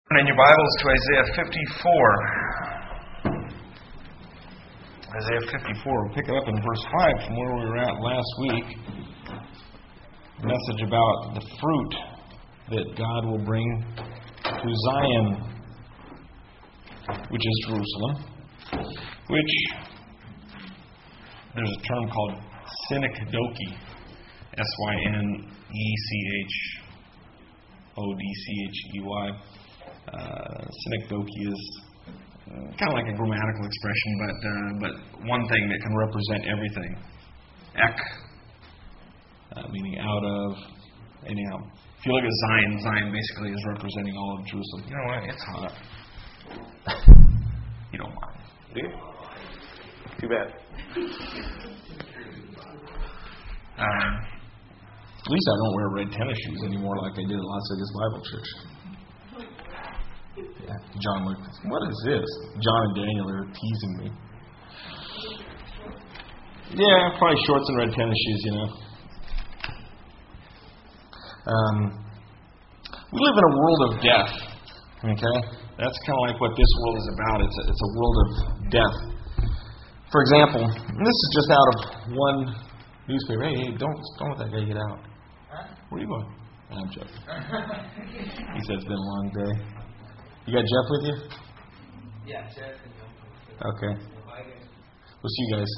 Turn in your Bibles to Isaiah 54. Isaiah 54. We'll pick it up in verse 5 from where we were at last week. A message about the fruit that God will bring to Zion, which is Jerusalem, which there's a term called synecdoche, synecdochey. Synecdoche is kind of like a grammatical expression, but one thing that can represent everything. Meaning out of. Anyhow, if you look at Zion basically is representing all of Jerusalem. You know what? It's hot. You don't mind, do you? Too bad. At least I don't wear red tennis shoes anymore like I did at Las Vegas Bible Church. Yeah, John looked, what is this? John and Daniel are teasing me. Yeah, probably shorts and red tennis shoes, you know. We live in a world of death. Okay? That's kind of like what this world is about. It's a world of death. For example, and this is just out of one newspaper. Hey, don't let that guy get out. Where are you going? I'm joking. He said it's been a long day. You got Jeff with you? Yeah, Jeff and Jeff. Okay. We'll see you guys.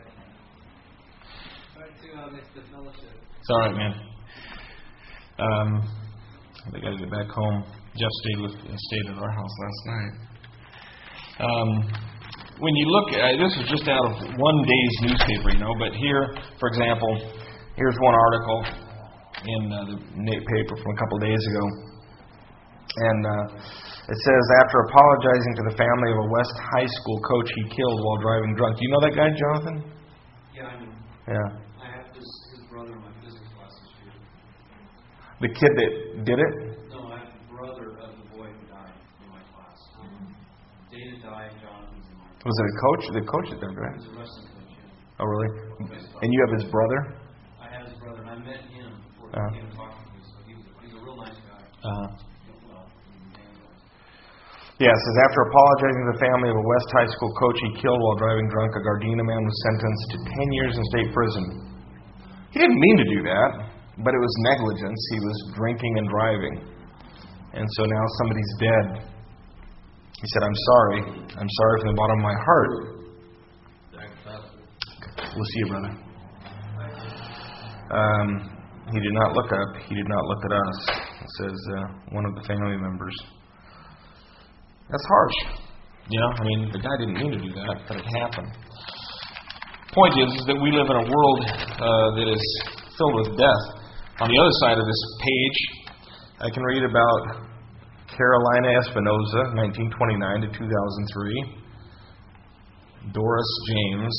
It's all right, man. They got to get back home. Jeff stayed at our house last night. When you look at this, is just out of one day's newspaper, you know. But here, for example, here's one article in the paper from a couple of days ago, and it says, after apologizing to the family of a West High School coach he killed while driving drunk. Do you know that guy, Jonathan? Yeah, I know. Yeah. I have his brother in my physics class this year. The kid that did it? No, I have the brother of the boy who died in my class. Dana died, Jonathan's in my class. Was it a coach? The coach that died, right? He was a wrestling coach, yeah. Oh, really? And you have his brother? I have his brother, and I met him before he came and talked to me, so he's a real nice guy. Yeah, it says, after apologizing to the family of a West High School coach he killed while driving drunk, a Gardena man was sentenced to 10 years in state prison. He didn't mean to do that, but it was negligence. He was drinking and driving. And so now somebody's dead. He said, I'm sorry. I'm sorry from the bottom of my heart. We'll see you, brother. He did not look up. He did not look at us. It says one of the family members. That's harsh. You know, I mean, the guy didn't mean to do that, but it happened. Point is that we live in a world that is filled with death. On the other side of this page, I can read about Carolina Espinosa, 1929 to 2003. Doris James,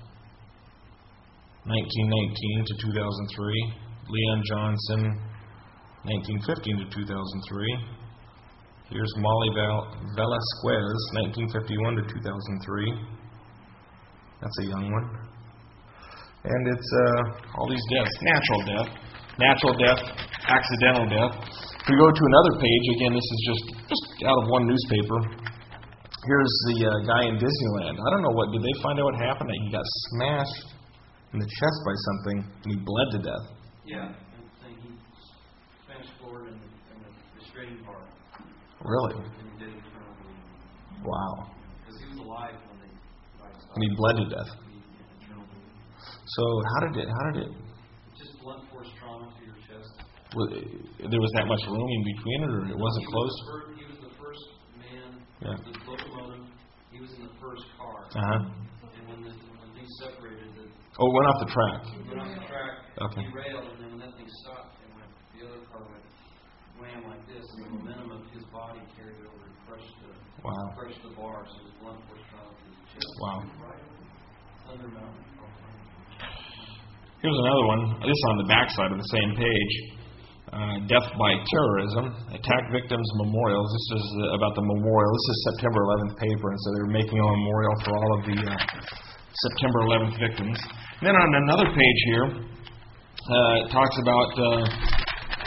1919 to 2003. Leon Johnson, 1915 to 2003. Here's Molly Velasquez, 1951 to 2003. That's a young one. And it's all these deaths. Natural death, accidental death. If we go to another page, again, this is just out of one newspaper. Here's the guy in Disneyland. I don't know did they find out what happened? That he got smashed in the chest by something and he bled to death. Yeah, and he smashed forward in the restraining part. Really? Wow. Because he was alive when they died. And he bled to death. So how did it? Just blunt force trauma to your chest. There was that much room in between it, or it wasn't closed? He was the first man. Yeah. The locomotive. He was in the first car. Uh-huh. And when things separated, it went off the track. It went off the track. Okay. He railed, and then when that thing stopped, the other car went wham like this, and the momentum of his body carried it over and crushed the bar, so it was blunt force trauma to his chest. Wow. Thunder Mountain. Here's another one. This is on the backside of the same page. Death by terrorism. Attack victims memorials. This is about the memorial. This is September 11th paper, and so they're making a memorial for all of the September 11th victims. And then on another page here, it talks about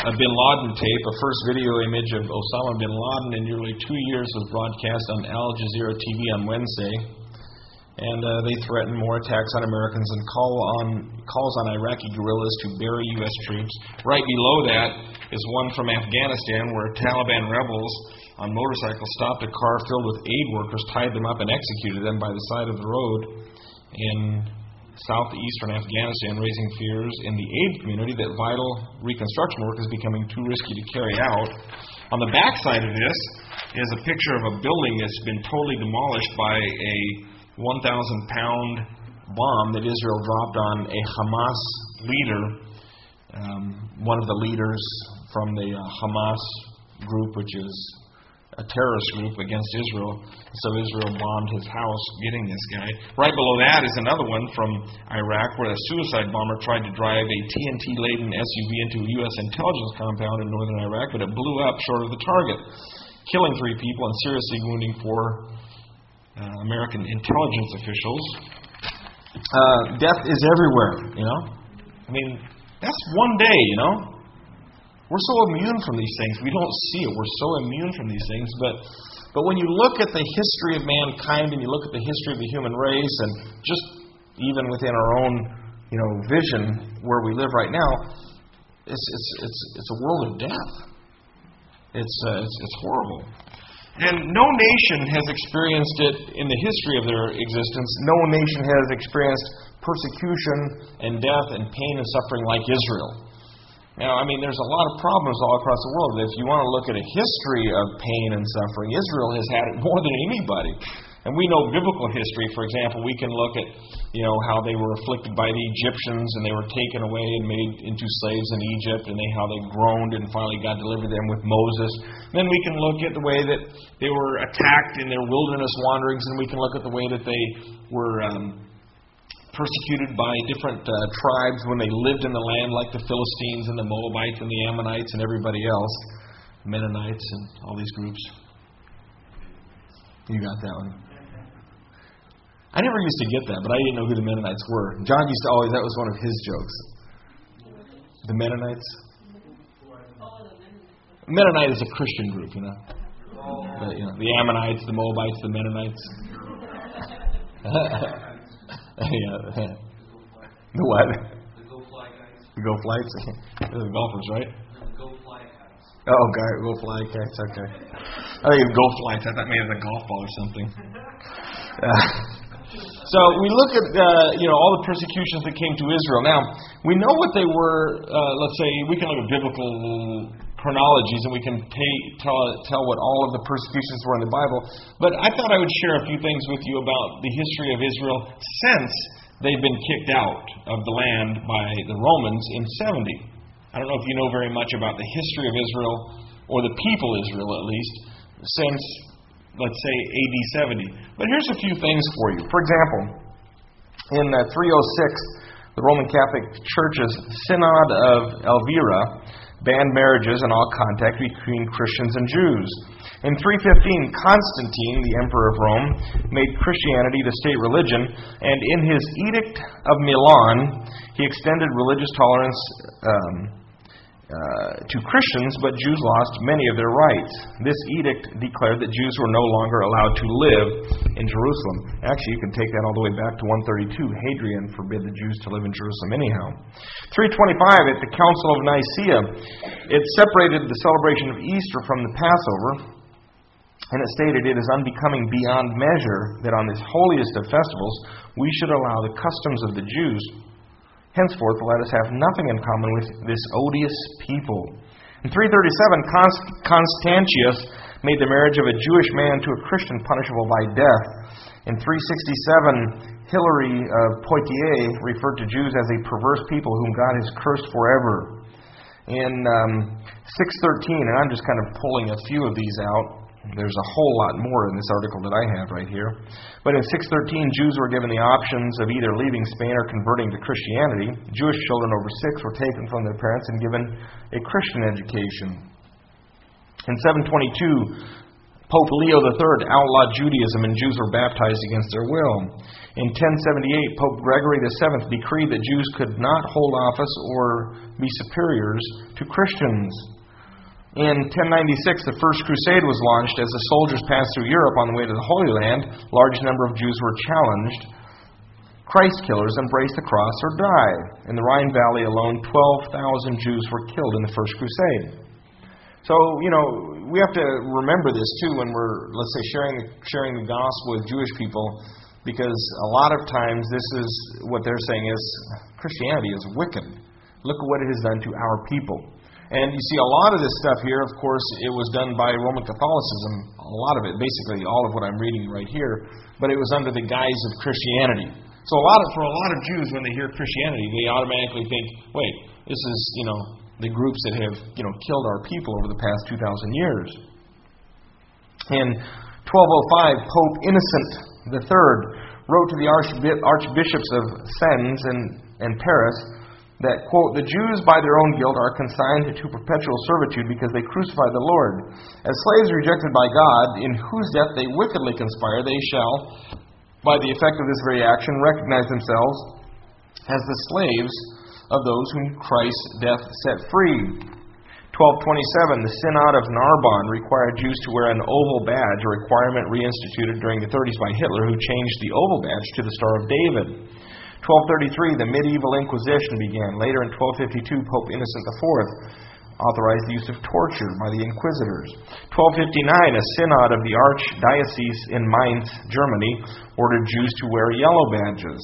bin Laden tape, a first video image of Osama bin Laden in nearly 2 years, was broadcast on Al Jazeera TV on Wednesday. And they threaten more attacks on Americans and calls on Iraqi guerrillas to bury U.S. troops. Right below that is one from Afghanistan where Taliban rebels on motorcycles stopped a car filled with aid workers, tied them up, and executed them by the side of the road in southeastern Afghanistan, raising fears in the aid community that vital reconstruction work is becoming too risky to carry out. On the backside of this is a picture of a building that's been totally demolished by a 1,000-pound bomb that Israel dropped on a Hamas leader, one of the leaders from the Hamas group, which is a terrorist group against Israel. So Israel bombed his house getting this guy. Right below that is another one from Iraq where a suicide bomber tried to drive a TNT-laden SUV into a U.S. intelligence compound in northern Iraq, but it blew up short of the target, killing 3 people and seriously wounding 4 American intelligence officials. Death is everywhere, you know. I mean, that's one day, you know. We're so immune from these things. We don't see it. We're so immune from these things. But when you look at the history of mankind and you look at the history of the human race, and just even within our own, you know, vision where we live right now, it's a world of death. It's horrible. And no nation has experienced it in the history of their existence. No nation has experienced persecution and death and pain and suffering like Israel. Now, I mean, there's a lot of problems all across the world. If you want to look at a history of pain and suffering, Israel has had it more than anybody. And we know biblical history. For example, we can look at, you know, how they were afflicted by the Egyptians and they were taken away and made into slaves in Egypt, and how they groaned and finally God delivered them with Moses. Then we can look at the way that they were attacked in their wilderness wanderings, and we can look at the way that they were persecuted by different tribes when they lived in the land, like the Philistines and the Moabites and the Ammonites and everybody else, Mennonites and all these groups. You got that one. I never used to get that, but I didn't know who the Mennonites were. John used to always, that was one of his jokes. The Mennonites? Mennonite is a Christian group, you know. The Ammonites, the Moabites, the Mennonites. Yeah. The what? The Go Fly guys. The Go Flights? They're the golfers, right? The Go Fly guys. Oh, Go Fly guys, okay. I think it's Go Flights. I thought maybe it was a golf ball or something. So we look at all the persecutions that came to Israel. Now, we know what they were. Let's say we can look at biblical chronologies and we can tell what all of the persecutions were in the Bible. But I thought I would share a few things with you about the history of Israel since they've been kicked out of the land by the Romans in 70. I don't know if you know very much about the history of Israel, or the people Israel at least, since, let's say, AD 70. But here's a few things for you. For example, in 306, the Roman Catholic Church's Synod of Elvira banned marriages and all contact between Christians and Jews. In 315, Constantine, the Emperor of Rome, made Christianity the state religion, and in his Edict of Milan, he extended religious tolerance to Christians, but Jews lost many of their rights. This edict declared that Jews were no longer allowed to live in Jerusalem. Actually, you can take that all the way back to 132. Hadrian forbid the Jews to live in Jerusalem anyhow. 325, at the Council of Nicaea, it separated the celebration of Easter from the Passover, and it stated, "It is unbecoming beyond measure that on this holiest of festivals we should allow the customs of the Jews. Henceforth, let us have nothing in common with this odious people." In 337, Constantius made the marriage of a Jewish man to a Christian punishable by death. In 367, Hilary of Poitiers referred to Jews as a perverse people whom God has cursed forever. In 613, and I'm just kind of pulling a few of these out. There's a whole lot more in this article that I have right here. But in 613, Jews were given the options of either leaving Spain or converting to Christianity. Jewish children over 6 were taken from their parents and given a Christian education. In 722, Pope Leo III outlawed Judaism and Jews were baptized against their will. In 1078, Pope Gregory VII decreed that Jews could not hold office or be superiors to Christians. In 1096, the First Crusade was launched. As the soldiers passed through Europe on the way to the Holy Land, a large number of Jews were challenged. Christ killers embraced the cross or die. In the Rhine Valley alone, 12,000 Jews were killed in the First Crusade. So, we have to remember this too when we're, let's say, sharing the gospel with Jewish people, because a lot of times this is what they're saying is Christianity is wicked. Look at what it has done to our people. And you see a lot of this stuff here, of course, it was done by Roman Catholicism, a lot of it, basically all of what I'm reading right here, but it was under the guise of Christianity. So for a lot of Jews, when they hear Christianity, they automatically think, wait, this is, the groups that have, killed our people over the past 2,000 years. In 1205, Pope Innocent III wrote to the archbishops of Sens and Paris that, quote, the Jews by their own guilt are consigned to perpetual servitude because they crucified the Lord. As slaves rejected by God, in whose death they wickedly conspire, they shall, by the effect of this very action, recognize themselves as the slaves of those whom Christ's death set free. 1227, the Synod of Narbonne required Jews to wear an oval badge, a requirement reinstituted during the 30s by Hitler, who changed the oval badge to the Star of David. 1233, the medieval Inquisition began. Later in 1252, Pope Innocent IV authorized the use of torture by the inquisitors. 1259, a synod of the archdiocese in Mainz, Germany, ordered Jews to wear yellow badges.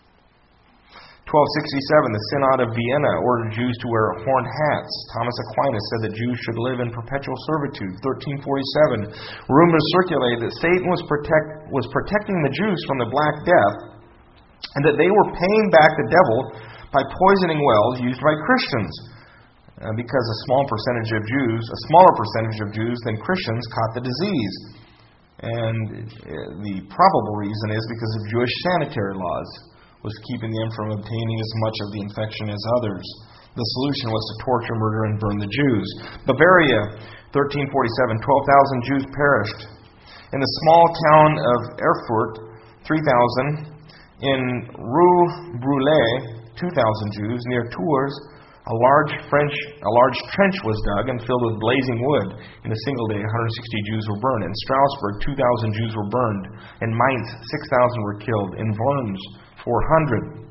1267, the Synod of Vienna ordered Jews to wear horned hats. Thomas Aquinas said that Jews should live in perpetual servitude. 1347, rumors circulated that Satan was protecting the Jews from the Black Death, and that they were paying back the devil by poisoning wells used by Christians, because a smaller percentage of Jews than Christians caught the disease. And the probable reason is because of Jewish sanitary laws was keeping them from obtaining as much of the infection as others. The solution was to torture, murder, and burn the Jews. Bavaria, 1347, 12,000 Jews perished. In the small town of Erfurt, 3,000. In Rue Brûlée, 2,000 Jews. Near Tours, a large trench was dug and filled with blazing wood. In a single day, 160 Jews were burned. In Strasbourg, 2,000 Jews were burned. In Mainz, 6,000 were killed. In Worms, 400.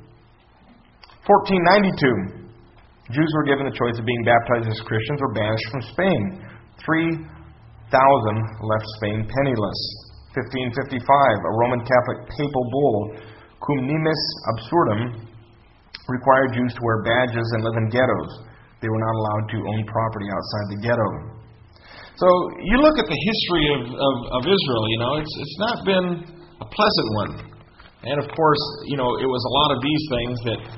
1492, Jews were given the choice of being baptized as Christians or banished from Spain. 3,000 left Spain penniless. 1555, a Roman Catholic papal bull, Cum Nimis Absurdum, required Jews to wear badges and live in ghettos. They were not allowed to own property outside the ghetto. So you look at the history of Israel, it's not been a pleasant one. And of course, it was a lot of these things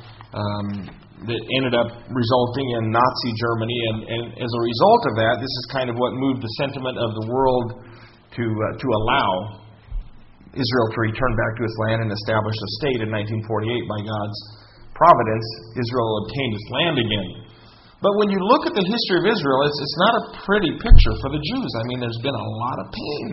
that ended up resulting in Nazi Germany. And as a result of that, this is kind of what moved the sentiment of the world to allow Israel to return back to its land and establish a state in 1948 by God's providence. Israel obtained its land again. But when you look at the history of Israel, it's not a pretty picture for the Jews. I mean, there's been a lot of pain.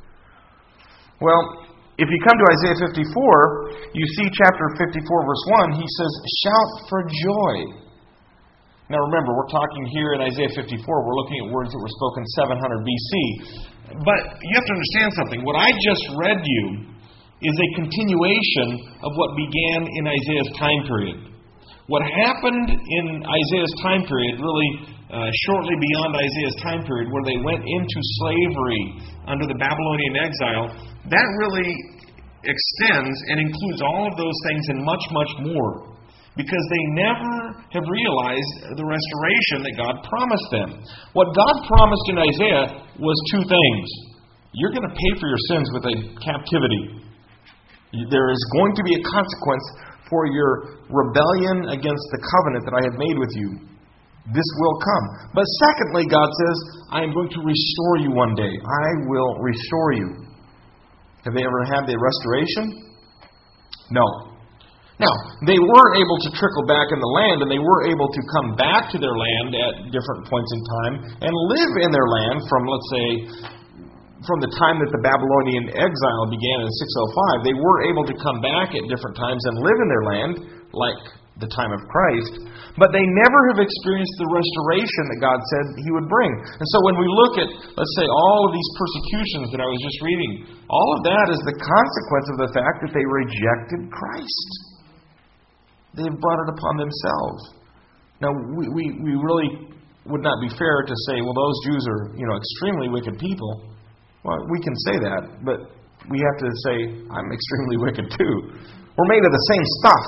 Well, if you come to Isaiah 54, you see chapter 54, verse 1, he says, shout for joy. Now remember, we're talking here in Isaiah 54, we're looking at words that were spoken 700 BC. But you have to understand something. What I just read you is a continuation of what began in Isaiah's time period. What happened in Isaiah's time period, really shortly beyond Isaiah's time period, where they went into slavery under the Babylonian exile, that really extends and includes all of those things and much, much more. Because they never have realized the restoration that God promised them. What God promised in Isaiah was two things. You're going to pay for your sins with a captivity. There is going to be a consequence for your rebellion against the covenant that I have made with you. This will come. But secondly, God says, I am going to restore you one day. I will restore you. Have they ever had the restoration? No. Now, they were able to trickle back in the land, and they were able to come back to their land at different points in time and live in their land from, let's say, from the time that the Babylonian exile began in 605, they were able to come back at different times and live in their land, like the time of Christ, but they never have experienced the restoration that God said He would bring. And so when we look at, let's say, all of these persecutions that I was just reading, all of that is the consequence of the fact that they rejected Christ. They've brought it upon themselves. Now, we really would not be fair to say, well, those Jews are, extremely wicked people. Well, we can say that, but we have to say, I'm extremely wicked too. We're made of the same stuff.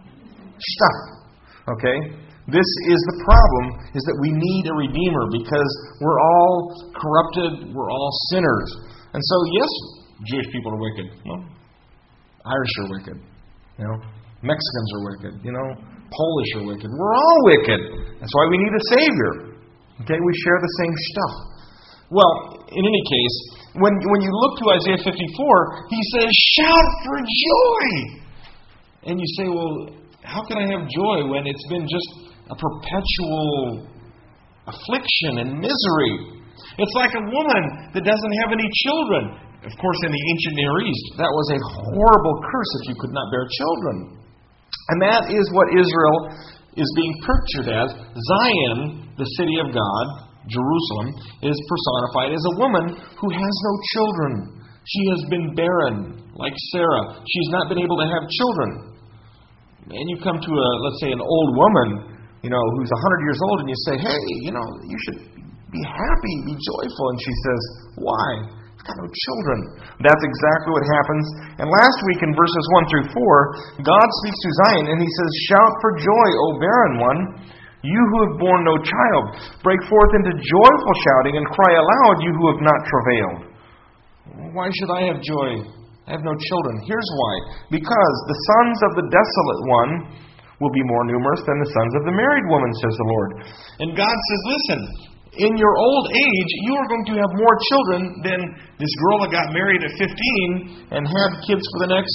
Okay? This is the problem, is that we need a Redeemer because we're all corrupted, we're all sinners. And so, yes, Jewish people are wicked. Well, Irish are wicked. Mexicans are wicked. Polish are wicked. We're all wicked. That's why we need a Savior. Okay? We share the same stuff. Well, in any case, when you look to Isaiah 54, he says, shout for joy! And you say, well, how can I have joy when it's been just a perpetual affliction and misery? It's like a woman that doesn't have any children. Of course, in the ancient Near East, that was a horrible curse if you could not bear children. And that is what Israel is being pictured as. Zion, the city of God, Jerusalem, is personified as a woman who has no children. She has been barren, like Sarah. She's not been able to have children. And you come to let's say, an old woman, who's 100 years old, and you say, hey, you should be happy, be joyful. And she says, why? I've got no children. That's exactly what happens. And last week in verses 1 through 4, God speaks to Zion, and He says, shout for joy, O barren one, you who have borne no child. Break forth into joyful shouting, and cry aloud, you who have not travailed. Why should I have joy? I have no children. Here's why. Because the sons of the desolate one will be more numerous than the sons of the married woman, says the Lord. And God says, listen, in your old age, you are going to have more children than this girl that got married at 15 and had kids for the next,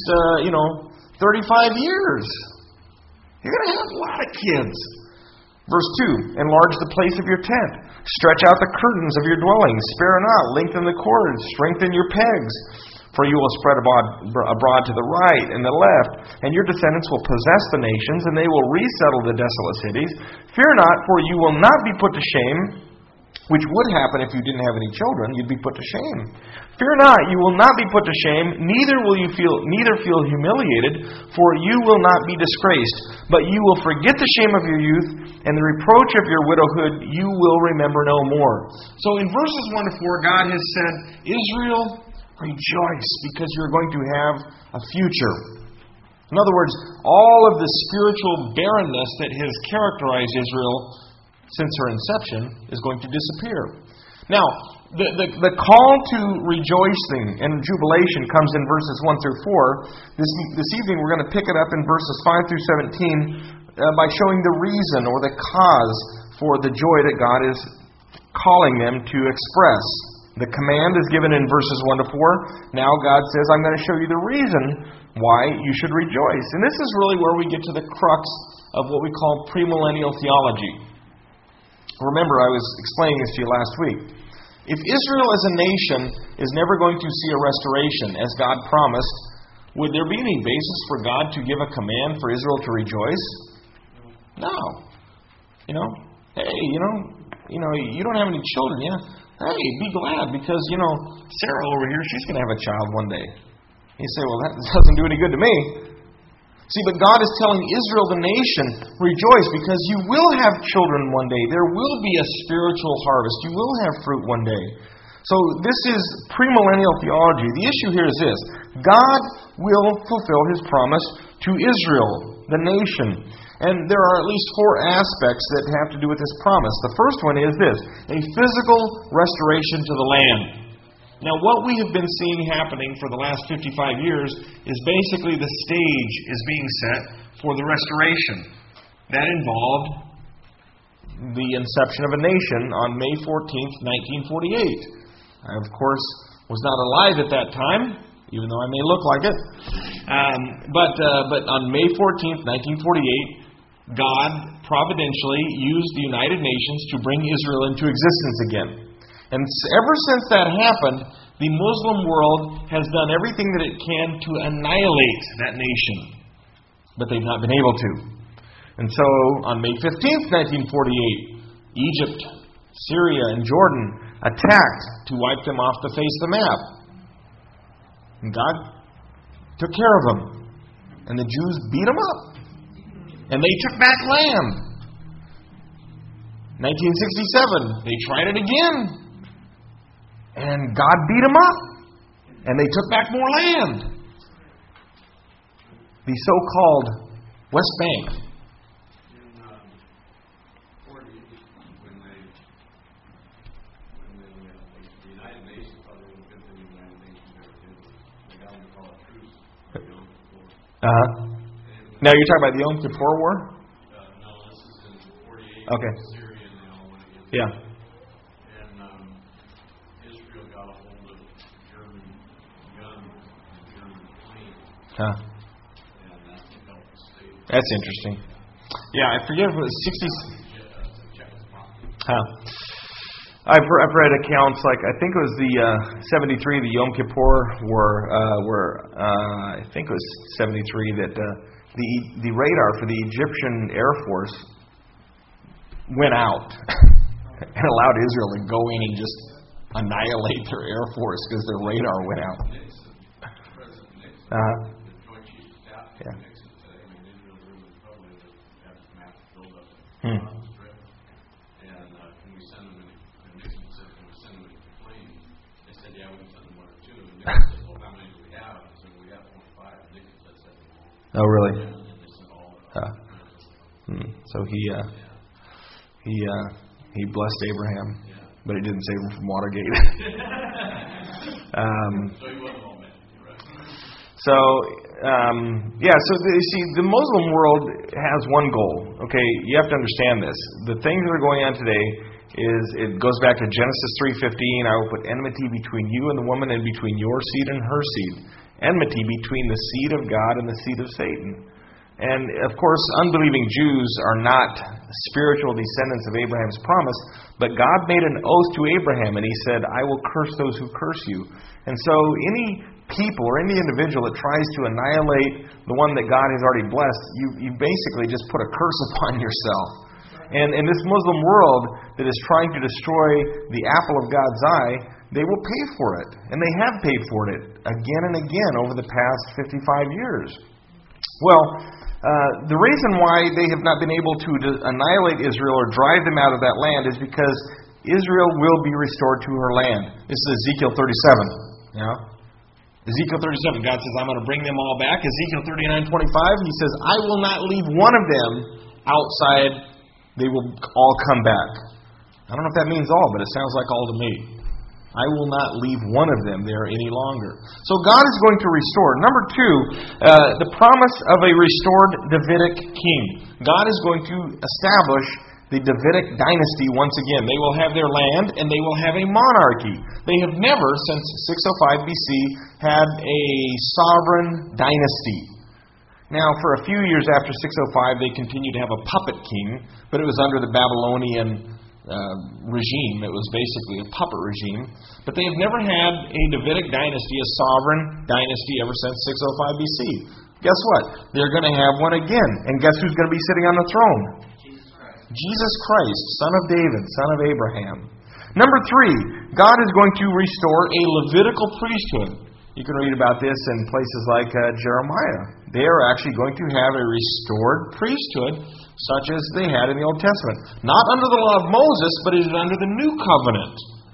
35 years. You're going to have a lot of kids. Verse 2, enlarge the place of your tent. Stretch out the curtains of your dwelling. Spare not. Lengthen the cords. Strengthen your pegs. For you will spread abroad to the right and the left, and your descendants will possess the nations, and they will resettle the desolate cities. Fear not, for you will not be put to shame, which would happen if you didn't have any children. You'd be put to shame. Fear not, you will not be put to shame, neither feel humiliated, for you will not be disgraced. But you will forget the shame of your youth, and the reproach of your widowhood you will remember no more. So in verses 1 to 4, God has said, Israel, rejoice, because you're going to have a future. In other words, all of the spiritual barrenness that has characterized Israel since her inception is going to disappear. Now, the call to rejoicing and jubilation comes in verses 1 through 4. This evening we're going to pick it up in verses 5 through 17 by showing the reason or the cause for the joy that God is calling them to express. The command is given in verses 1 to 4. Now God says, I'm going to show you the reason why you should rejoice. And this is really where we get to the crux of what we call premillennial theology. Remember, I was explaining this to you last week. If Israel as a nation is never going to see a restoration, as God promised, would there be any basis for God to give a command for Israel to rejoice? No. Hey, you don't have any children, yeah? Hey, be glad because, Sarah over here, she's going to have a child one day. You say, well, that doesn't do any good to me. See, but God is telling Israel, the nation, rejoice because you will have children one day. There will be a spiritual harvest. You will have fruit one day. So this is premillennial theology. The issue here is this. God will fulfill His promise to Israel, the nation. And there are at least 4 aspects that have to do with this promise. The first one is this, a physical restoration to the land. Now, what we have been seeing happening for the last 55 years is basically the stage is being set for the restoration. That involved the inception of a nation on May 14th, 1948. I, of course, was not alive at that time, even though I may look like it. But on May 14th, 1948, God providentially used the United Nations to bring Israel into existence again. And ever since that happened, The Muslim world has done everything that it can to annihilate that nation, but they've not been able to. And so, on May 15th, 1948, Egypt, Syria, and Jordan attacked to wipe them off the face of the map. And God took care of them. And the Jews beat them up. And they took back land. 1967, they tried it again. And God beat them up. And they took back more land. The so-called West Bank. Now you're talking about the Yom Kippur War? No, this is in 48. Okay. Syria, and they all went against Yeah. And Israel got a hold of German guns and German planes. And that helped the state. That's interesting. Yeah, I forget if it was 60s. I've read accounts like, I think it was the 73, the Yom Kippur War, where I think it was 73 that the radar for the Egyptian Air Force went out and allowed Israel to go in and just annihilate their Air Force because their radar went out. President Nixon, the Joint Chiefs of Staff, Nixon said, Israel really probably have this map built up on the strip. And can we send them and Nixon said, can we send them a plane? They said, yeah, we can send them one or two. And Nixon said, well, how many do we have? I said, we have 25. And Nixon said 7. Oh, really? And they sent all of them. So he blessed Abraham, but he didn't save him from Watergate. So he wasn't all men, right? So the Muslim world has one goal. Okay, you have to understand this. The things that are going on today is, it goes back to Genesis 3:15. I will put enmity between you and the woman, and between your seed and her seed. Enmity between the seed of God and the seed of Satan. And of course, unbelieving Jews are not spiritual descendants of Abraham's promise, but God made an oath to Abraham, and He said, I will curse those who curse you. And so any people or any individual that tries to annihilate the one that God has already blessed, you basically just put a curse upon yourself. And in this Muslim world that is trying to destroy the apple of God's eye, they will pay for it. And they have paid for it again and again over the past 55 years. Well, the reason why they have not been able to annihilate Israel or drive them out of that land is because Israel will be restored to her land. This is Ezekiel 37. Yeah? Ezekiel 37, God says, I'm going to bring them all back. Ezekiel 39:25, He says, I will not leave one of them outside. They will all come back. I don't know if that means all, but it sounds like all to me. I will not leave one of them there any longer. So God is going to restore. Number two, the promise of a restored Davidic king. God is going to establish the Davidic dynasty once again. They will have their land and they will have a monarchy. They have never, since 605 BC, had a sovereign dynasty. Now, for a few years after 605, they continued to have a puppet king, but it was under the Babylonian regime. It was basically a puppet regime. But they have never had a Davidic dynasty, a sovereign dynasty, ever since 605 BC. Guess what? They're going to have one again. And guess who's going to be sitting on the throne? Jesus Christ, Son of David, Son of Abraham. Number three, God is going to restore a Levitical priesthood. You can read about this in places like Jeremiah. They are actually going to have a restored priesthood such as they had in the Old Testament. Not under the law of Moses, but it is under the New Covenant.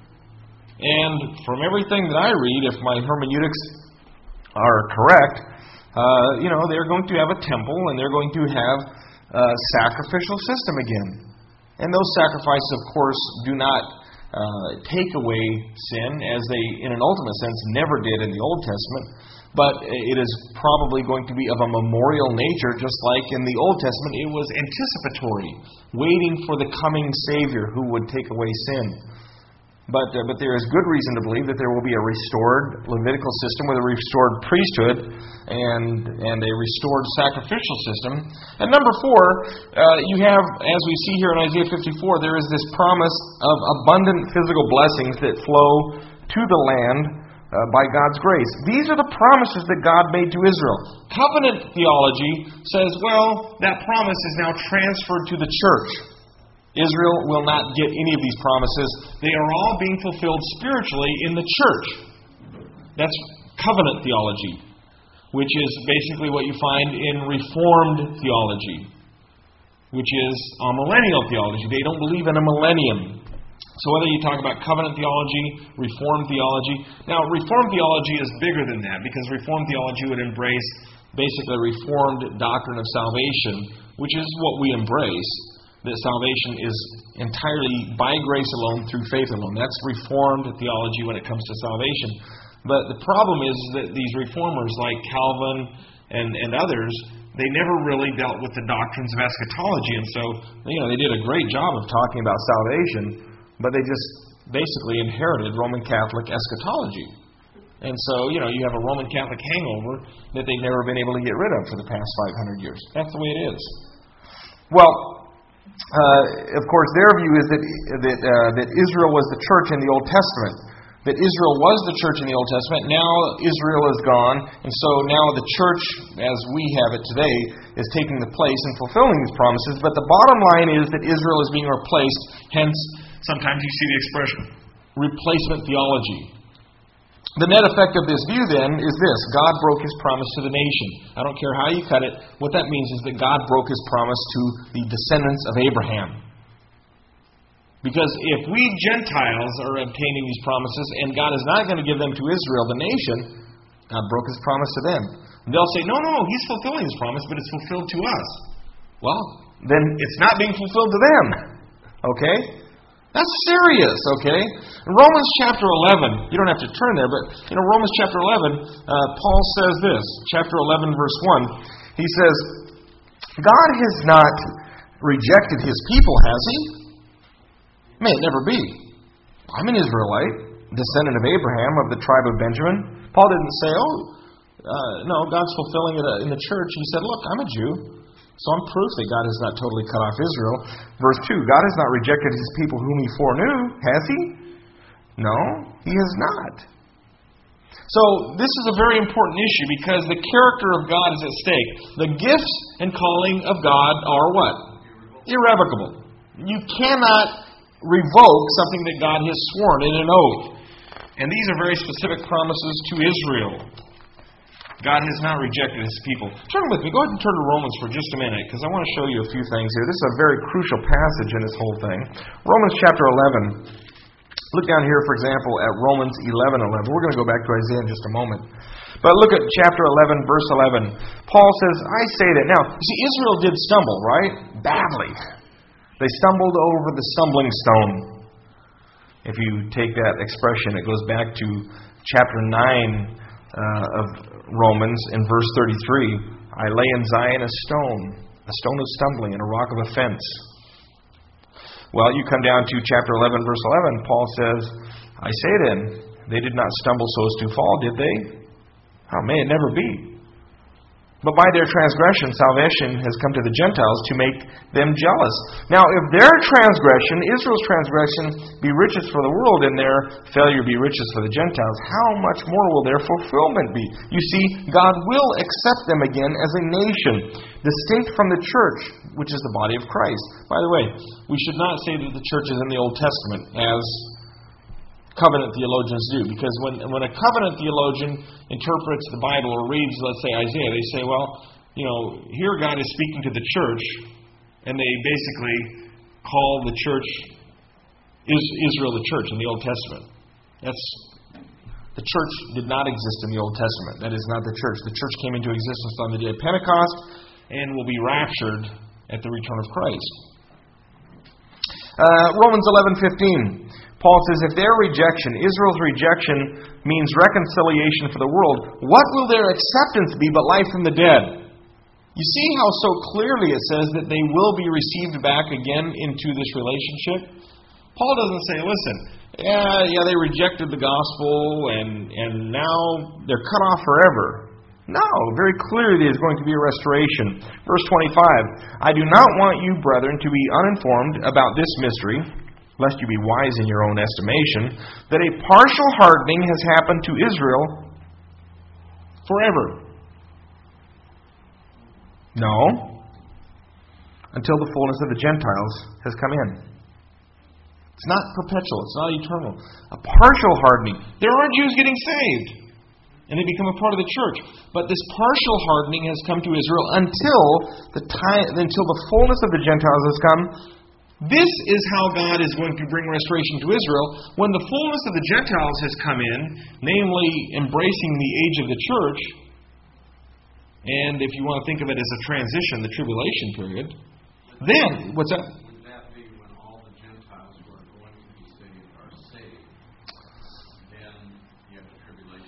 And from everything that I read, if my hermeneutics are correct, they're going to have a temple and they're going to have a sacrificial system again. And those sacrifices, of course, do not take away sin, as they, in an ultimate sense, never did in the Old Testament. But it is probably going to be of a memorial nature, just like in the Old Testament it was anticipatory, waiting for the coming Savior who would take away sin. But there is good reason to believe that there will be a restored Levitical system with a restored priesthood and a restored sacrificial system. And number four, you have, as we see here in Isaiah 54, there is this promise of abundant physical blessings that flow to the land by God's grace. These are the promises that God made to Israel. Covenant theology says, well, that promise is now transferred to the church. Israel will not get any of these promises. They are all being fulfilled spiritually in the church. That's covenant theology, which is basically what you find in Reformed theology, which is millennial theology. They don't believe in a millennium. So whether you talk about covenant theology, Reformed theology. Now, Reformed theology is bigger than that, because Reformed theology would embrace basically a Reformed doctrine of salvation, which is what we embrace, that salvation is entirely by grace alone, through faith alone. That's Reformed theology when it comes to salvation. But the problem is that these Reformers like Calvin and others, they never really dealt with the doctrines of eschatology. And so, they did a great job of talking about salvation, but they just basically inherited Roman Catholic eschatology. And so, you have a Roman Catholic hangover that they've never been able to get rid of for the past 500 years. That's the way it is. Well, of course, their view is that Israel was the church in the Old Testament. That Israel was the church in the Old Testament. Now Israel is gone, and so now the church, as we have it today, is taking the place and fulfilling these promises. But the bottom line is that Israel is being replaced. Hence, sometimes you see the expression, replacement theology. The net effect of this view, then, is this. God broke His promise to the nation. I don't care how you cut it. What that means is that God broke His promise to the descendants of Abraham. Because if we Gentiles are obtaining these promises, and God is not going to give them to Israel, the nation, God broke His promise to them. And they'll say, no, He's fulfilling His promise, but it's fulfilled to us. Well, then it's not being fulfilled to them. Okay? That's serious, okay? In Romans chapter 11, you don't have to turn there, but in Romans chapter 11, Paul says this, chapter 11, verse 1. He says, God has not rejected His people, has He? May it never be. I'm an Israelite, descendant of Abraham, of the tribe of Benjamin. Paul didn't say, no, God's fulfilling it in the church. He said, look, I'm a Jew. So I'm proof that God has not totally cut off Israel. Verse 2, God has not rejected His people whom He foreknew, has He? No, He has not. So this is a very important issue because the character of God is at stake. The gifts and calling of God are what? Irrevocable. You cannot revoke something that God has sworn in an oath. And these are very specific promises to Israel. God has not rejected His people. Turn with me. Go ahead and turn to Romans for just a minute, because I want to show you a few things here. This is a very crucial passage in this whole thing. Romans chapter 11. Look down here, for example, at Romans 11:11. We're going to go back to Isaiah in just a moment. But look at chapter 11, verse 11. Paul says, I say that. Now, you see, Israel did stumble, right? Badly. They stumbled over the stumbling stone. If you take that expression, it goes back to chapter 9 of Romans in verse 33. I lay in Zion a stone of stumbling and a rock of offense. Well, you come down to chapter 11, verse 11. Paul says, I say then, they did not stumble so as to fall, did they? How may it never be? But by their transgression, salvation has come to the Gentiles to make them jealous. Now, if their transgression, Israel's transgression, be riches for the world, and their failure be riches for the Gentiles, how much more will their fulfillment be? You see, God will accept them again as a nation, distinct from the church, which is the body of Christ. By the way, we should not say that the church is in the Old Testament, as covenant theologians do. Because when a covenant theologian interprets the Bible or reads, let's say, Isaiah, they say, well, here God is speaking to the church, and they basically call the church Israel the church in the Old Testament. The church did not exist in the Old Testament. That is not the church. The church came into existence on the day of Pentecost and will be raptured at the return of Christ. Romans 11:15. Paul says, if their rejection, Israel's rejection, means reconciliation for the world, what will their acceptance be but life from the dead? You see how so clearly it says that they will be received back again into this relationship? Paul doesn't say, listen, they rejected the gospel and now they're cut off forever. No, very clearly there's going to be a restoration. Verse 25, I do not want you, brethren, to be uninformed about this mystery, lest you be wise in your own estimation, that a partial hardening has happened to Israel forever. No. Until the fullness of the Gentiles has come in. It's not perpetual. It's not eternal. A partial hardening. There are Jews getting saved, and they become a part of the church. But this partial hardening has come to Israel until the fullness of the Gentiles has come. This is how God is going to bring restoration to Israel. When the fullness of the Gentiles has come in, namely embracing the age of the church, and if you want to think of it as a transition, the tribulation period, then, what's that? Would that be when all the Gentiles who are going to be saved are saved? Then you have the tribulation.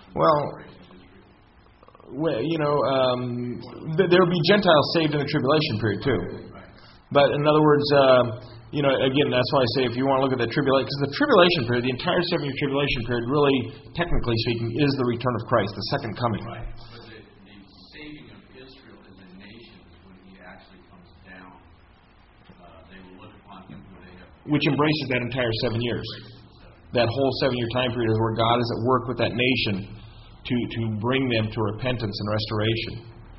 There will be Gentiles saved in the tribulation period too. But in other words, again, that's why I say if you want to look at the tribulation, because the tribulation period, the entire 7-year tribulation period, really, technically speaking, is the return of Christ, the second coming. Right. But the saving of Israel as a nation is when He actually comes down. They will look upon Him when they have... Which embraces that entire 7 years. That whole 7-year time period is where God is at work with that nation to bring them to repentance and restoration.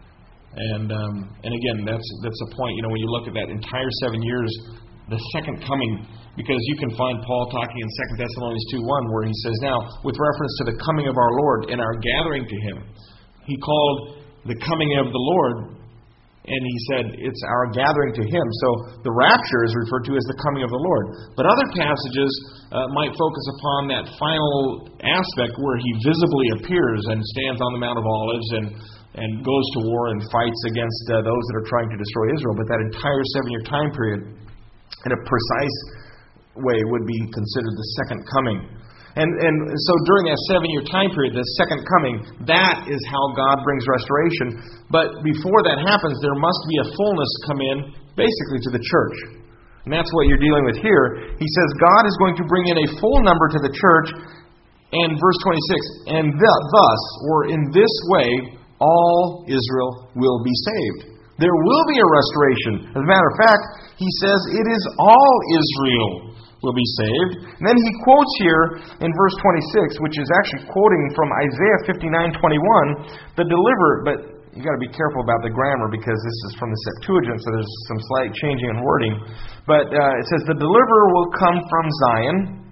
And again, that's the point. When you look at that entire 7 years, the second coming, because you can find Paul talking in 2 Thessalonians 2:1 where he says, now, with reference to the coming of our Lord and our gathering to Him, he called the coming of the Lord, and he said it's our gathering to Him. So the rapture is referred to as the coming of the Lord. But other passages might focus upon that final aspect where He visibly appears and stands on the Mount of Olives and goes to war and fights against those that are trying to destroy Israel. But that entire 7-year time period, in a precise way, would be considered the second coming. And so during that 7-year time period, the second coming, that is how God brings restoration. But before that happens, there must be a fullness come in, basically, to the church. And that's what you're dealing with here. He says God is going to bring in a full number to the church. And verse 26, and thus, or in this way, all Israel will be saved. There will be a restoration. As a matter of fact, he says it is all Israel will be saved. And then he quotes here in verse 26, which is actually quoting from Isaiah 59:21, the deliverer. But you got to be careful about the grammar because this is from the Septuagint, so there's some slight changing in wording. But it says, the deliverer will come from Zion.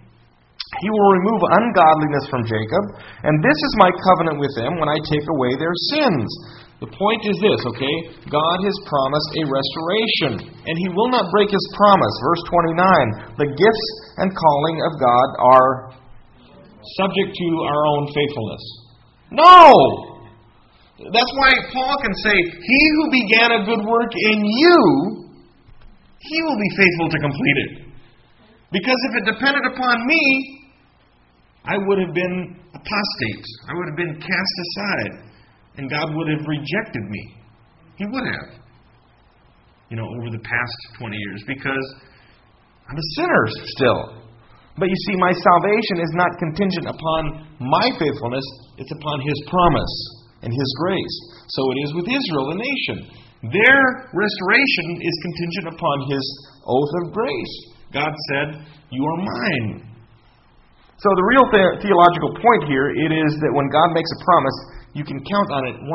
He will remove ungodliness from Jacob, and this is my covenant with them when I take away their sins. The point is this, okay? God has promised a restoration, and He will not break His promise. Verse 29, the gifts and calling of God are subject to our own faithfulness. No! That's why Paul can say, He who began a good work in you, He will be faithful to complete it. Because if it depended upon me, I would have been apostate. I would have been cast aside. And God would have rejected me. He would have. Over the past 20 years. Because I'm a sinner still. But you see, my salvation is not contingent upon my faithfulness. It's upon His promise and His grace. So it is with Israel, the nation. Their restoration is contingent upon His oath of grace. God said, you are mine. So the real theological point here, it is that when God makes a promise, you can count on it 100%.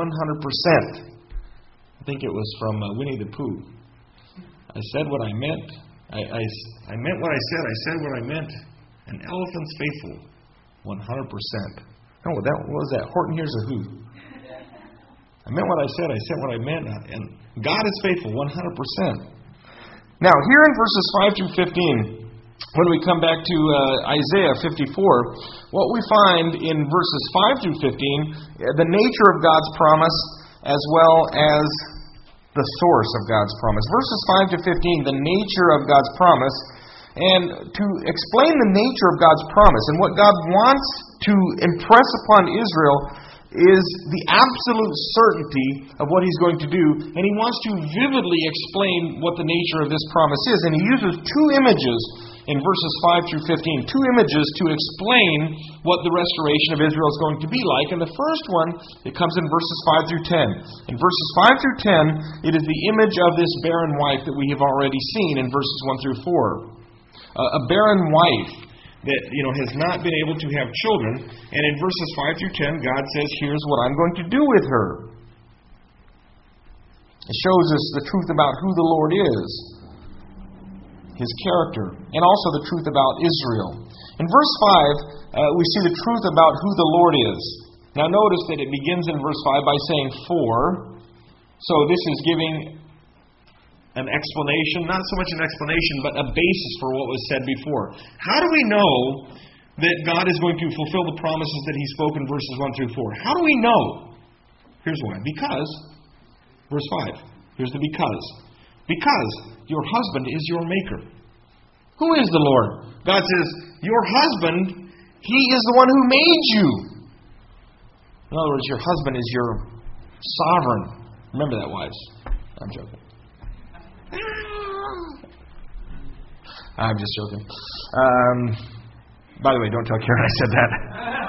I think it was from Winnie the Pooh. I said what I meant. I meant what I said. I said what I meant. An elephant's faithful 100%. Oh, what was that? Horton Hears a Who. I meant what I said. I said what I meant. And God is faithful 100%. Now, here in verses 5 through 15, when we come back to Isaiah 54, what we find in verses 5 through 15, the nature of God's promise as well as the source of God's promise. Verses 5 to 15, the nature of God's promise. And to explain the nature of God's promise and what God wants to impress upon Israel is the absolute certainty of what He's going to do. And He wants to vividly explain what the nature of this promise is. And He uses two images in verses 5 through 15. Two images to explain what the restoration of Israel is going to be like. And the first one, it comes in verses 5 through 10. In verses 5 through 10, it is the image of this barren wife that we have already seen in verses 1 through 4. A barren wife that has not been able to have children. And in verses 5 through 10, God says, here's what I'm going to do with her. It shows us the truth about who the Lord is, His character, and also the truth about Israel. In verse 5, we see the truth about who the Lord is. Now notice that it begins in verse 5 by saying for. So this is giving an explanation, not so much an explanation, but a basis for what was said before. How do we know that God is going to fulfill the promises that He spoke in verses 1 through 4? How do we know? Here's why. Because, verse 5, here's the because. Because your husband is your maker. Who is the Lord? God says, your husband, He is the one who made you. In other words, your husband is your sovereign. Remember that, wives. I'm joking. I'm just joking. By the way, don't tell Karen I said that.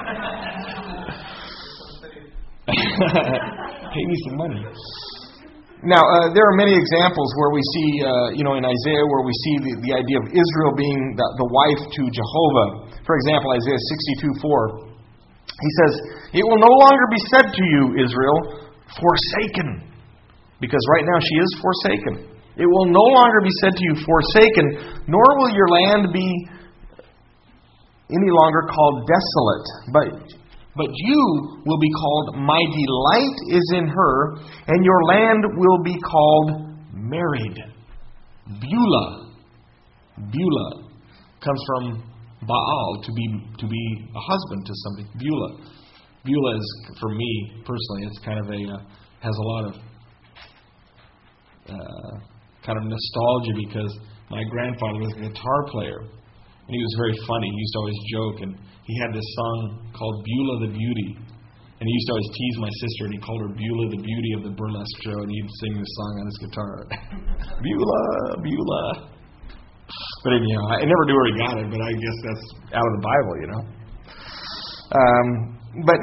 Pay me some money. Now, there are many examples where we see, in Isaiah, where we see the idea of Israel being the wife to Jehovah. For example, Isaiah 62:4. He says, it will no longer be said to you, Israel, forsaken. Because right now she is forsaken. It will no longer be said to you, forsaken, nor will your land be any longer called desolate. But you will be called, my delight is in her, and your land will be called married. Beulah. Beulah comes from Baal, to be a husband to somebody. Beulah. Beulah is, for me personally, it's kind of has a lot of kind of nostalgia, because my grandfather was a guitar player, and he was very funny. He used to always joke, and he had this song called Beulah the Beauty, and he used to always tease my sister, and he called her Beulah the Beauty of the burlesque show, and he'd sing this song on his guitar. Beulah, Beulah. But anyhow, I never knew where he got it, but I guess that's out of the Bible, But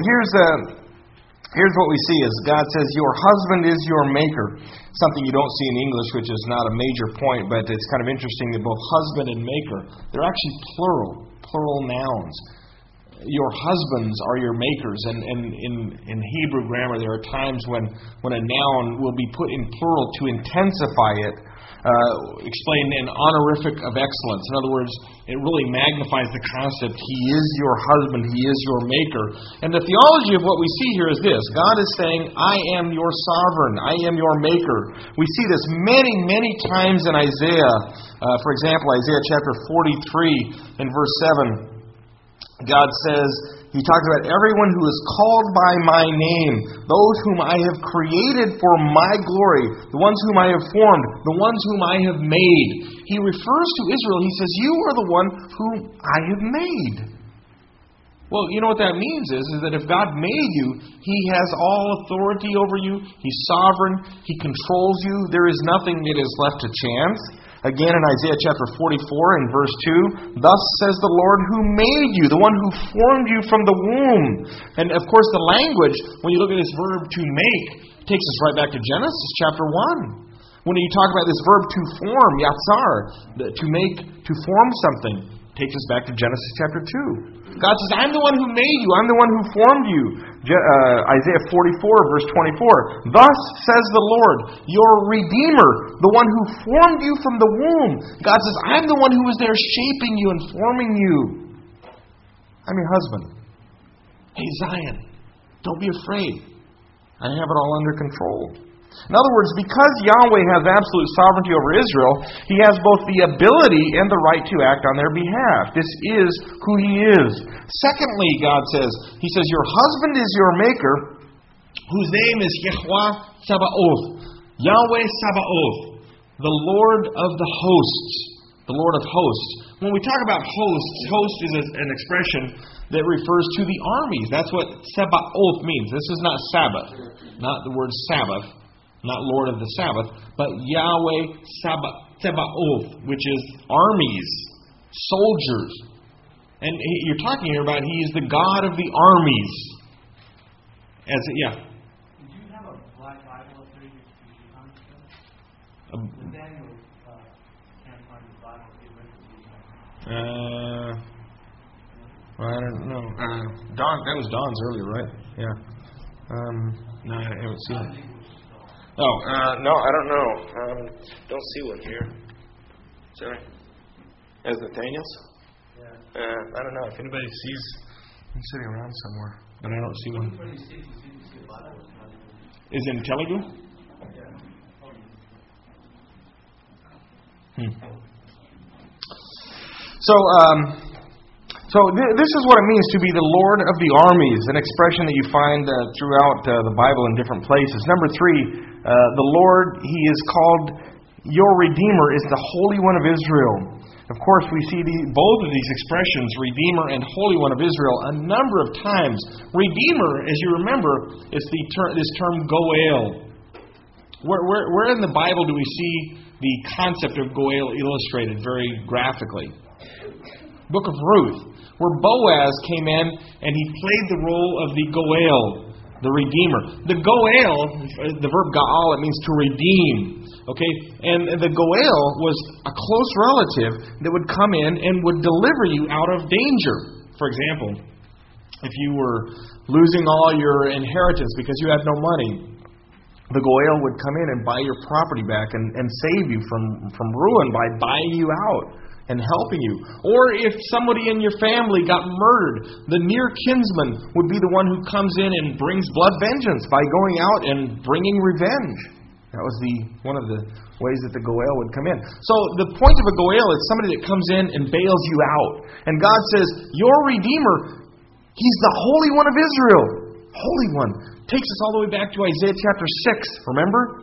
here's what we see is God says, your husband is your maker. Something you don't see in English, which is not a major point, but it's kind of interesting that both husband and maker, they're actually plural nouns. Your husbands are your makers. And in Hebrew grammar, there are times when a noun will be put in plural to intensify it, explain an honorific of excellence. In other words, it really magnifies the concept, He is your husband, He is your maker. And the theology of what we see here is this. God is saying, I am your sovereign, I am your maker. We see this many, many times in Isaiah. For example, Isaiah chapter 43 and verse 7. God says, He talks about everyone who is called by my name, those whom I have created for my glory, the ones whom I have formed, the ones whom I have made. He refers to Israel. He says, you are the one whom I have made. Well, you know what that means is that if God made you, He has all authority over you. He's sovereign. He controls you. There is nothing that is left to chance. Again, in Isaiah chapter 44 and verse 2, thus says the Lord who made you, the one who formed you from the womb. And of course, the language, when you look at this verb to make, takes us right back to Genesis chapter 1. When you talk about this verb to form, yatsar, to make, to form something, takes us back to Genesis chapter 2. God says, I'm the one who made you. I'm the one who formed you. Isaiah 44, verse 24. Thus says the Lord, your Redeemer, the one who formed you from the womb. God says, I'm the one who was there shaping you and forming you. I'm your husband. Hey, Zion, don't be afraid. I have it all under control. In other words, because Yahweh has absolute sovereignty over Israel, He has both the ability and the right to act on their behalf. This is who He is. Secondly, God says, He says, your husband is your maker, whose name is Yahweh Sabaoth. Yahweh Sabaoth, the Lord of the hosts. The Lord of hosts. When we talk about hosts, host is an expression that refers to the armies. That's what Sabaoth means. This is not Sabbath, not the word Sabbath. Not Lord of the Sabbath, but Yahweh Sabaoth, which is armies, soldiers. And you're talking here about He is the God of the armies. Did you have a black Bible up there you could Daniel can't find the Bible. I don't know. Don, that was Don's earlier, right? Yeah. No, I haven't seen it. Oh, no, I don't know. Don't see one here. Sorry. As Nathaniel's? Yeah. I don't know. If anybody sees, I'm sitting around somewhere, but I don't see one. Is it in Telugu? So this is what it means to be the Lord of the armies, an expression that you find throughout the Bible in different places. Number 3, the Lord, He is called your Redeemer, is the Holy One of Israel. Of course, we see both of these expressions, Redeemer and Holy One of Israel, a number of times. Redeemer, as you remember, is this term Goel. Where in the Bible do we see the concept of Goel illustrated very graphically? Book of Ruth, where Boaz came in and he played the role of the Goel, the Redeemer. The Goel, the verb Gaal, it means to redeem. Okay, and the Goel was a close relative that would come in and would deliver you out of danger. For example, if you were losing all your inheritance because you had no money, the Goel would come in and buy your property back and save you from ruin by buying you out and helping you. Or if somebody in your family got murdered, the near kinsman would be the one who comes in and brings blood vengeance by going out and bringing revenge. That was one of the ways that the Goel would come in. So the point of a Goel is somebody that comes in and bails you out. And God says, your Redeemer, He's the Holy One of Israel. Holy One. Takes us all the way back to Isaiah chapter 6. Remember?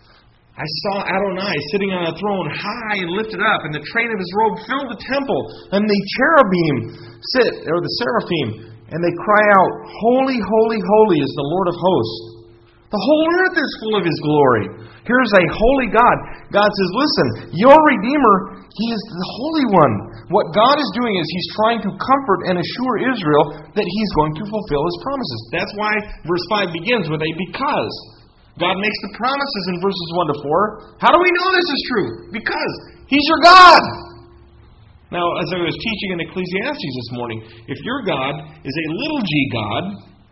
I saw Adonai sitting on a throne high and lifted up, and the train of His robe filled the temple. And the cherubim sit, or the seraphim, and they cry out, Holy, holy, holy is the Lord of hosts. The whole earth is full of His glory. Here's a holy God. God says, listen, your Redeemer, He is the Holy One. What God is doing is He's trying to comfort and assure Israel that He's going to fulfill His promises. That's why verse 5 begins with a because. God makes the promises in verses 1 to 4. How do we know this is true? Because He's your God. Now, as I was teaching in Ecclesiastes this morning, if your God is a little g God,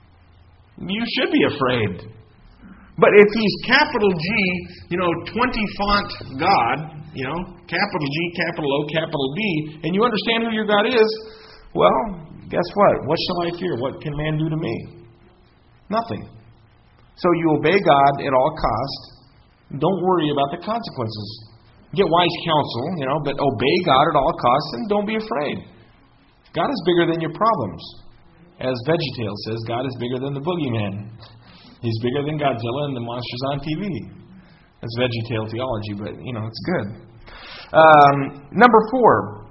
you should be afraid. But if He's capital G, 20 font God, capital G, capital O, capital D, and you understand who your God is, well, guess what? What shall I fear? What can man do to me? Nothing. So you obey God at all costs. Don't worry about the consequences. Get wise counsel, but obey God at all costs and don't be afraid. God is bigger than your problems. As VeggieTales says, God is bigger than the boogeyman. He's bigger than Godzilla and the monsters on TV. That's VeggieTale theology, but, it's good. Number 4.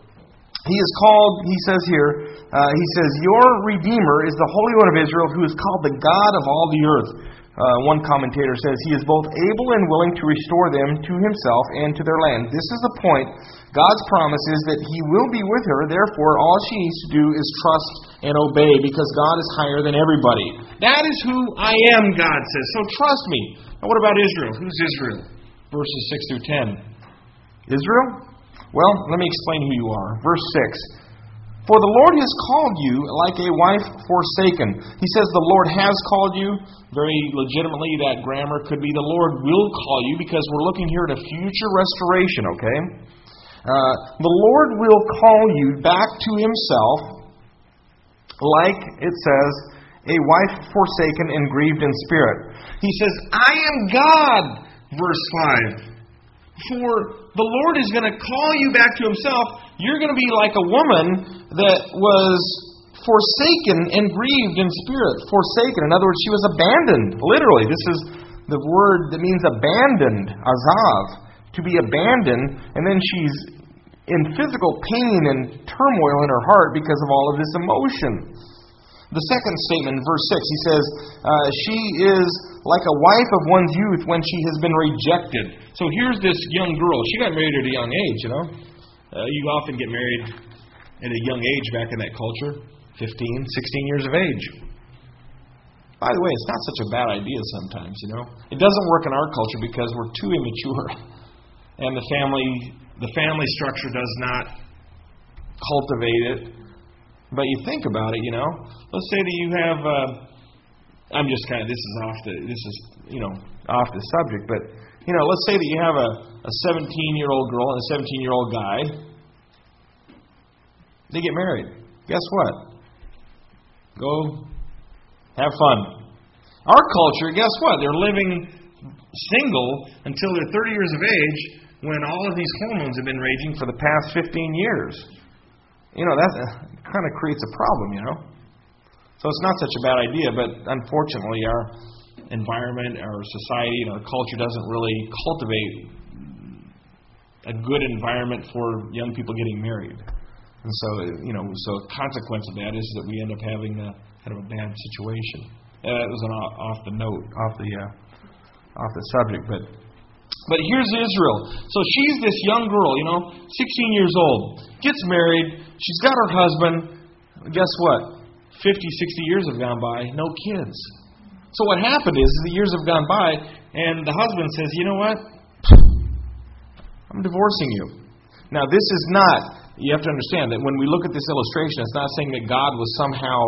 He says here, your Redeemer is the Holy One of Israel, who is called the God of all the earth. One commentator says, He is both able and willing to restore them to Himself and to their land. This is the point. God's promise is that He will be with her. Therefore, all she needs to do is trust and obey, because God is higher than everybody. That is who I am, God says. So trust me. Now, what about Israel? Who's Israel? Verses 6 through 10. Israel? Well, let me explain who you are. Verse 6. For the Lord has called you like a wife forsaken. He says the Lord has called you. Very legitimately, that grammar could be the Lord will call you, because we're looking here at a future restoration, okay? The Lord will call you back to Himself, like it says, a wife forsaken and grieved in spirit. He says, I am God, verse 5. For the Lord is going to call you back to Himself. You're going to be like a woman that was forsaken and grieved in spirit. Forsaken. In other words, she was abandoned. Literally, this is the word that means abandoned. Azav. To be abandoned. And then she's in physical pain and turmoil in her heart because of all of this emotion. The second statement in verse 6, he says, she is like a wife of one's youth when she has been rejected. So here's this young girl. She got married at a young age, You often get married at a young age back in that culture. 15, 16 years of age. By the way, it's not such a bad idea sometimes, It doesn't work in our culture because we're too immature. And the family structure does not cultivate it. But you think about it, let's say that you have, I'm just kind of, this is off the subject, but, let's say that you have a 17-year-old girl and a 17-year-old guy. They get married. Guess what? Go have fun. Our culture, guess what? They're living single until they're 30 years of age when all of these hormones have been raging for the past 15 years. That kind of creates a problem, So it's not such a bad idea, but unfortunately our environment, our society, and our culture doesn't really cultivate a good environment for young people getting married. And so, so a consequence of that is that we end up having kind of a bad situation. That was off the subject, but here's Israel. So she's this young girl, 16 years old, gets married, she's got her husband. Guess what? 50, 60 years have gone by, no kids. So what happened is the years have gone by, and the husband says, you know what? I'm divorcing you. Now, this is not, you have to understand that when we look at this illustration, it's not saying that God was somehow,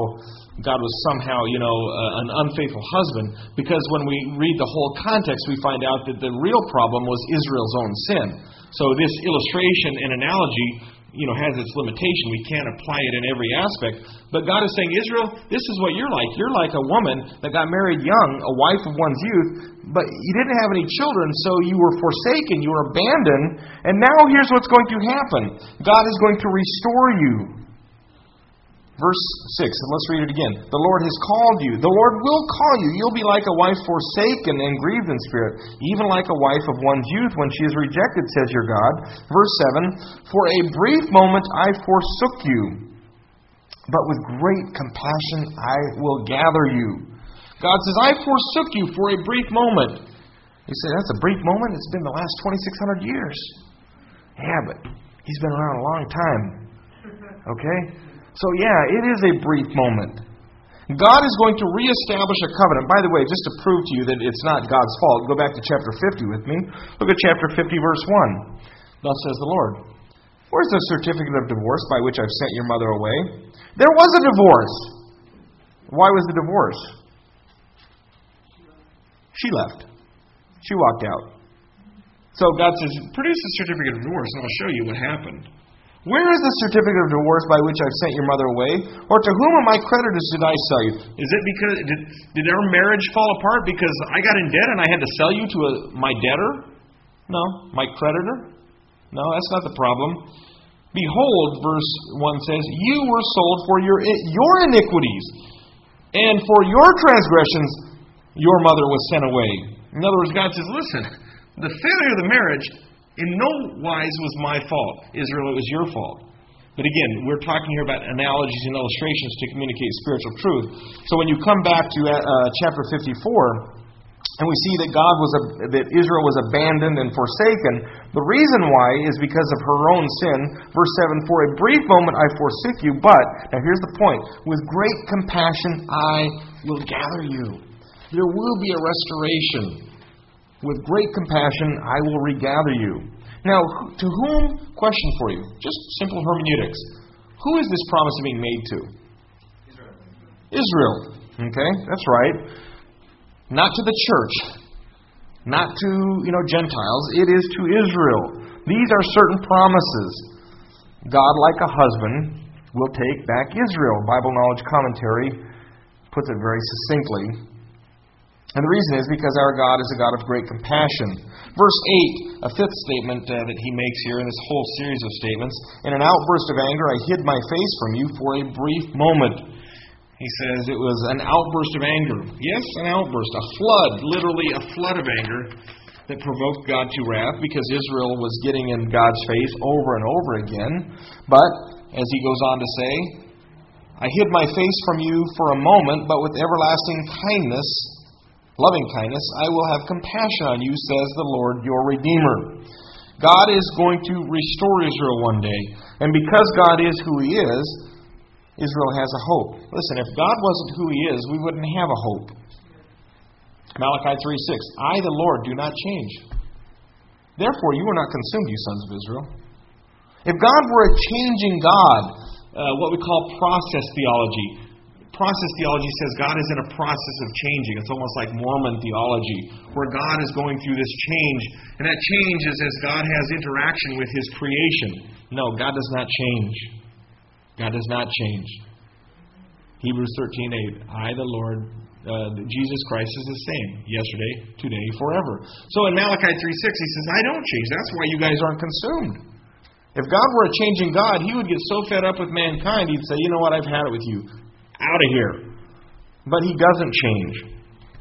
an unfaithful husband, because when we read the whole context, we find out that the real problem was Israel's own sin. So this illustration and analogy, has its limitation. We can't apply it in every aspect. But God is saying, Israel, this is what you're like. You're like a woman that got married young, a wife of one's youth, but you didn't have any children, so you were forsaken, you were abandoned, and now here's what's going to happen. God is going to restore you. Verse 6, let's read it again. The Lord has called you. The Lord will call you. You'll be like a wife forsaken and grieved in spirit, even like a wife of one's youth when she is rejected, says your God. Verse 7, for a brief moment I forsook you, but with great compassion I will gather you. God says, I forsook you for a brief moment. You say, that's a brief moment? It's been the last 2,600 years. Yeah, but He's been around a long time. Okay? So it is a brief moment. God is going to reestablish a covenant. By the way, just to prove to you that it's not God's fault, go back to chapter 50 with me. Look at chapter 50, verse 1. Thus says the Lord, where's the certificate of divorce by which I've sent your mother away? There was a divorce. Why was the divorce? She left. She walked out. So God says, produce the certificate of divorce and I'll show you what happened. Where is the certificate of divorce by which I've sent your mother away? Or to whom of my creditors did I sell you? Is it because did our marriage fall apart because I got in debt and I had to sell you to my debtor? No. My creditor? No, that's not the problem. Behold, verse 1 says, you were sold for your iniquities, and for your transgressions your mother was sent away. In other words, God says, listen, the failure of the marriage in no wise was my fault. Israel, it was your fault. But again, we're talking here about analogies and illustrations to communicate spiritual truth. So when you come back to chapter 54, and we see that Israel was abandoned and forsaken, the reason why is because of her own sin. Verse 7, for a brief moment I forsook you, but, now here's the point, with great compassion I will gather you. There will be a restoration. With great compassion, I will regather you. Now, to whom? Question for you. Just simple hermeneutics. Who is this promise being made to? Israel. Okay, that's right. Not to the church. Not to, Gentiles. It is to Israel. These are certain promises. God, like a husband, will take back Israel. Bible Knowledge Commentary puts it very succinctly. And the reason is because our God is a God of great compassion. Verse 8, a fifth statement that he makes here in this whole series of statements. In an outburst of anger, I hid my face from you for a brief moment. He says it was an outburst of anger. Yes, an outburst, a flood, literally a flood of anger that provoked God to wrath because Israel was getting in God's face over and over again. But, as he goes on to say, I hid my face from you for a moment, but with everlasting kindness, loving kindness, I will have compassion on you, says the Lord your Redeemer. God is going to restore Israel one day. And because God is who He is, Israel has a hope. Listen, if God wasn't who He is, we wouldn't have a hope. Malachi 3:6, I, the Lord, do not change. Therefore, you are not consumed, you sons of Israel. If God were a changing God, what we call process theology. Process theology says God is in a process of changing. It's almost like Mormon theology, where God is going through this change. And that change is as God has interaction with His creation. No, God does not change. God does not change. Hebrews 13:8. I, the Lord, Jesus Christ is the same. Yesterday, today, forever. So in Malachi 3:6, He says, I don't change. That's why you guys aren't consumed. If God were a changing God, He would get so fed up with mankind, He'd say, you know what, I've had it with you. Out of here. But He doesn't change.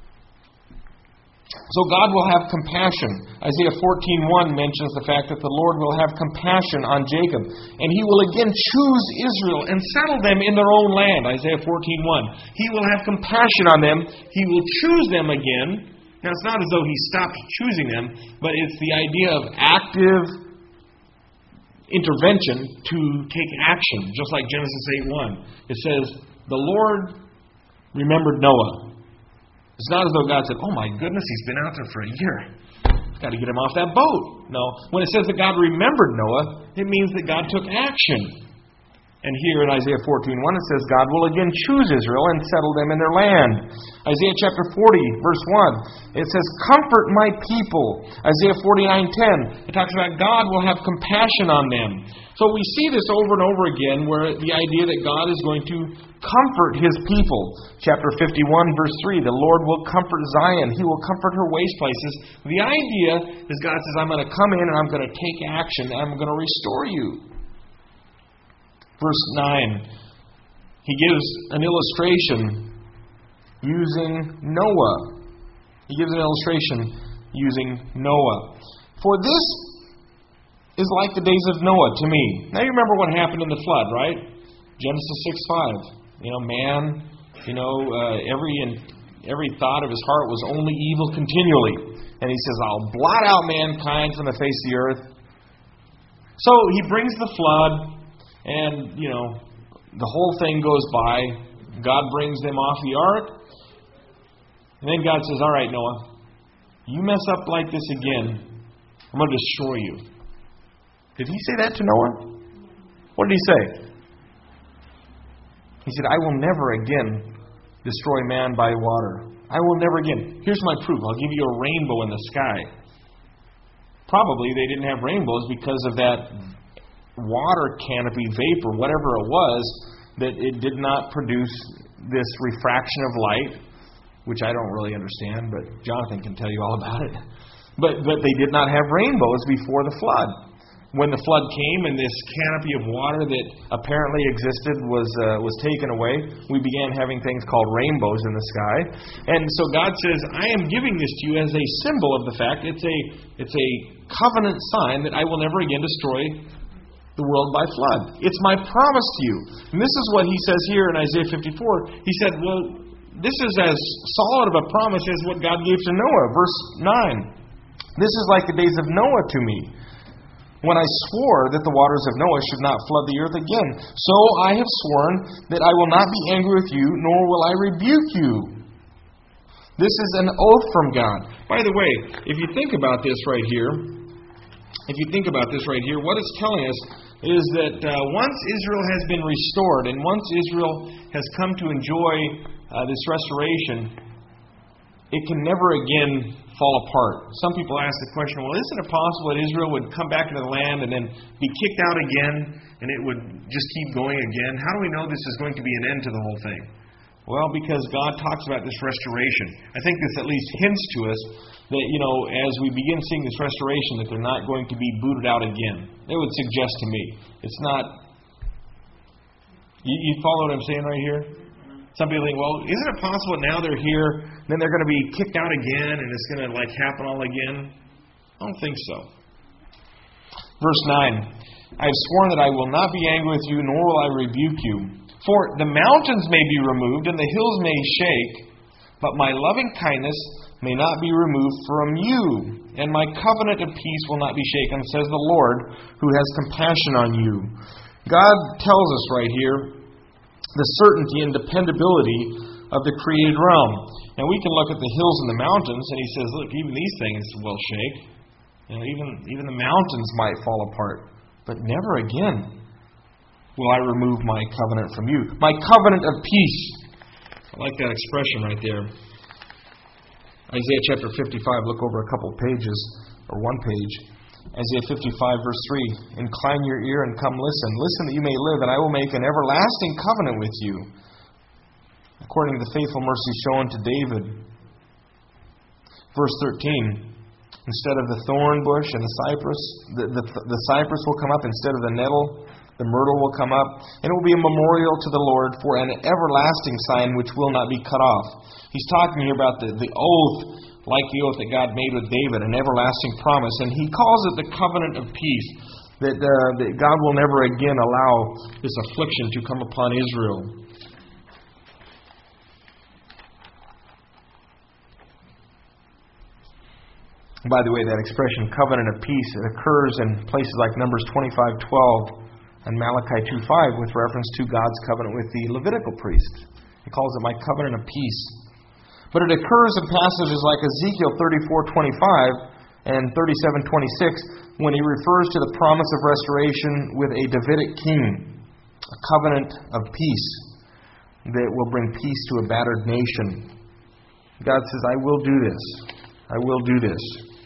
So God will have compassion. Isaiah 14:1 mentions the fact that the Lord will have compassion on Jacob. And He will again choose Israel and settle them in their own land. Isaiah 14:1. He will have compassion on them. He will choose them again. Now it's not as though He stopped choosing them, but it's the idea of active intervention to take action. Just like Genesis 8:1. It says, the Lord remembered Noah. It's not as though God said, oh my goodness, he's been out there for a year. Got to get him off that boat. No. When it says that God remembered Noah, it means that God took action. And here in Isaiah 14:1 it says God will again choose Israel and settle them in their land. Isaiah chapter 40, verse 1, it says, comfort my people. Isaiah 49:10, it talks about God will have compassion on them. So we see this over and over again where the idea that God is going to comfort His people. Chapter 51, verse 3, the Lord will comfort Zion. He will comfort her waste places. The idea is God says, I'm going to come in and I'm going to take action and I'm going to restore you. Verse 9, He gives an illustration using Noah. He gives an illustration using Noah. For this is like the days of Noah to me. Now you remember what happened in the flood, right? Genesis 6:5. Man, every thought of his heart was only evil continually. And He says, I'll blot out mankind from the face of the earth. So He brings the flood. And, the whole thing goes by. God brings them off the ark. And then God says, all right, Noah, you mess up like this again, I'm going to destroy you. Did He say that to Noah? What did He say? He said, I will never again destroy man by water. I will never again. Here's my proof. I'll give you a rainbow in the sky. Probably they didn't have rainbows because of that water canopy vapor, whatever it was, that it did not produce this refraction of light, which I don't really understand, but Jonathan can tell you all about it. But they did not have rainbows before the flood. When the flood came and this canopy of water that apparently existed was taken away, we began having things called rainbows in the sky. And so God says, I am giving this to you as a symbol of the fact, it's a covenant sign that I will never again destroy the world by flood. It's my promise to you. And this is what He says here in Isaiah 54. He said, well, this is as solid of a promise as what God gave to Noah. Verse 9. This is like the days of Noah to me, when I swore that the waters of Noah should not flood the earth again. So I have sworn that I will not be angry with you, nor will I rebuke you. This is an oath from God. By the way, if you think about this right here, what it's telling us is that once Israel has been restored, and once Israel has come to enjoy this restoration, it can never again fall apart. Some people ask the question, well, isn't it possible that Israel would come back into the land and then be kicked out again, and it would just keep going again? How do we know this is going to be an end to the whole thing? Well, because God talks about this restoration. I think this at least hints to us that, as we begin seeing this restoration, that they're not going to be booted out again. It would suggest to me. It's not... You follow what I'm saying right here? Some people think, well, isn't it possible now they're here, and then they're going to be kicked out again, and it's going to happen all again? I don't think so. Verse 9. I have sworn that I will not be angry with you, nor will I rebuke you. For the mountains may be removed, and the hills may shake, but my loving kindness may not be removed from you, and my covenant of peace will not be shaken, says the Lord, who has compassion on you. God tells us right here the certainty and dependability of the created realm. And we can look at the hills and the mountains, and He says, look, even these things will shake. Even the mountains might fall apart. but never again will I remove my covenant from you. My covenant of peace. I like that expression right there. Isaiah chapter 55, look over a couple pages, or one page. Isaiah 55, verse 3. Incline your ear and come listen. Listen that you may live, and I will make an everlasting covenant with you, according to the faithful mercy shown to David. Verse 13. Instead of the thorn bush and the cypress, the cypress will come up instead of the nettle. The myrtle will come up, and it will be a memorial to the Lord for an everlasting sign which will not be cut off. He's talking here about the oath, like the oath that God made with David, an everlasting promise. And he calls it the covenant of peace, that God will never again allow this affliction to come upon Israel. By the way, that expression, covenant of peace, it occurs in places like Numbers 25:12 and Malachi 2:5 with reference to God's covenant with the Levitical priest. He calls it my covenant of peace. But it occurs in passages like Ezekiel 34:25 and 37:26 when he refers to the promise of restoration with a Davidic king, a covenant of peace that will bring peace to a battered nation. God says, I will do this. I will do this.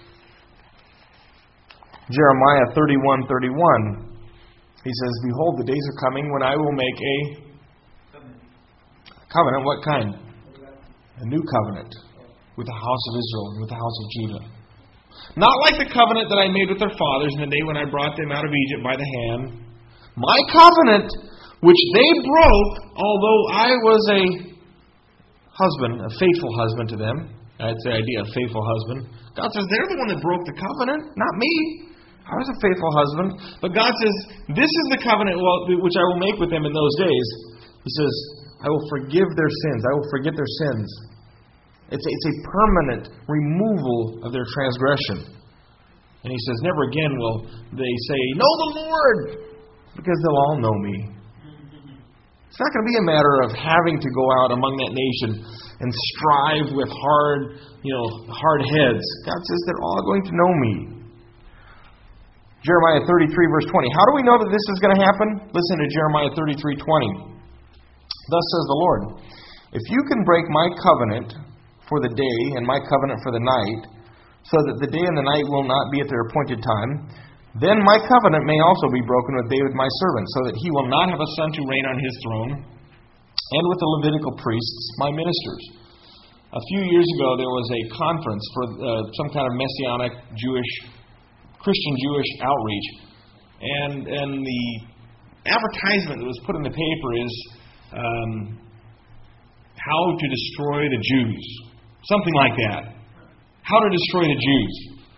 Jeremiah 31:31. He says, behold, the days are coming when I will make a covenant. What kind? A new covenant with the house of Israel and with the house of Judah. Not like the covenant that I made with their fathers in the day when I brought them out of Egypt by the hand. My covenant, which they broke, although I was a husband, a faithful husband to them. That's the idea, a faithful husband. God says, they're the one that broke the covenant, not me. I was a faithful husband. But God says, this is the covenant which I will make with them in those days. He says, I will forgive their sins. I will forget their sins. It's a permanent removal of their transgression. And he says, never again will they say, know the Lord, because they'll all know me. It's not going to be a matter of having to go out among that nation and strive with hard heads. God says they're all going to know me. Jeremiah 33, verse 20. How do we know that this is going to happen? Listen to Jeremiah 33:20. Thus says the Lord, if you can break my covenant for the day and my covenant for the night, so that the day and the night will not be at their appointed time, then my covenant may also be broken with David my servant, so that he will not have a son to reign on his throne, and with the Levitical priests, my ministers. A few years ago, there was a conference for some kind of Messianic Christian Jewish outreach, and the advertisement that was put in the paper is how to destroy the Jews, something like that. How to destroy the Jews,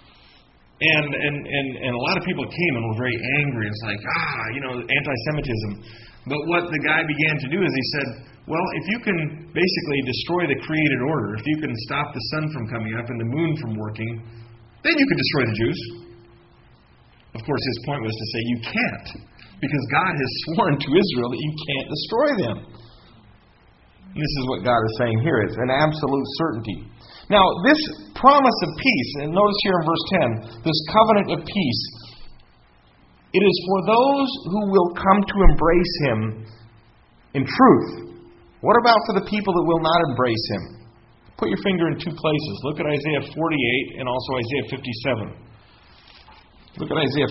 and a lot of people came and were very angry. It's like anti-Semitism. But what the guy began to do is he said, well, if you can basically destroy the created order, if you can stop the sun from coming up and the moon from working, then you can destroy the Jews. Of course, his point was to say you can't, because God has sworn to Israel that you can't destroy them. And this is what God is saying here. It's an absolute certainty. Now, this promise of peace, and notice here in verse 10, this covenant of peace, it is for those who will come to embrace Him in truth. What about for the people that will not embrace Him? Put your finger in two places. Look at Isaiah 48 and also Isaiah 57. Look at Isaiah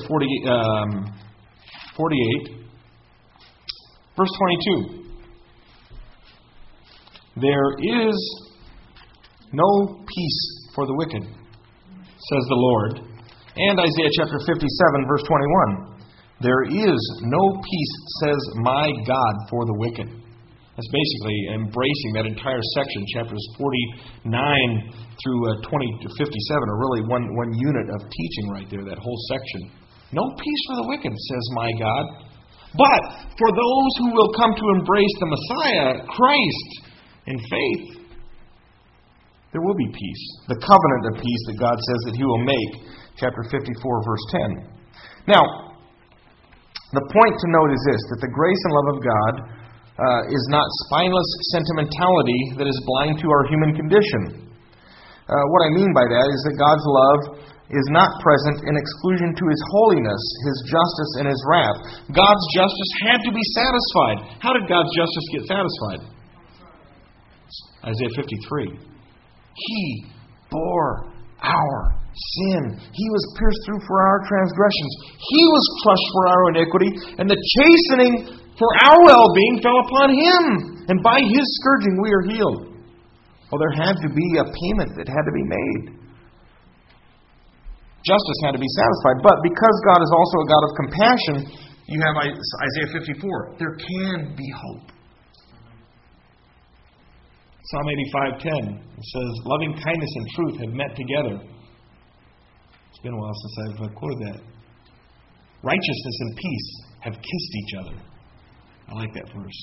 48, verse 22. There is no peace for the wicked, says the Lord. And Isaiah chapter 57, verse 21. There is no peace, says my God, for the wicked. That's basically embracing that entire section, chapters 49 through 20 to 57, are really one unit of teaching right there, that whole section. No peace for the wicked, says my God. But for those who will come to embrace the Messiah, Christ, in faith, there will be peace. The covenant of peace that God says that He will make, chapter 54, verse 10. Now, the point to note is this, that the grace and love of God is not spineless sentimentality that is blind to our human condition. What I mean by that is that God's love is not present in exclusion to His holiness, His justice, and His wrath. God's justice had to be satisfied. How did God's justice get satisfied? Isaiah 53. He bore our sin. He was pierced through for our transgressions. He was crushed for our iniquity, and the chastening for our well-being fell upon Him. And by His scourging we are healed. Well, there had to be a payment that had to be made. Justice had to be satisfied. But because God is also a God of compassion, you have Isaiah 54. There can be hope. Psalm 85:10 says, loving kindness and truth have met together. It's been a while since I've quoted that. Righteousness and peace have kissed each other. I like that verse.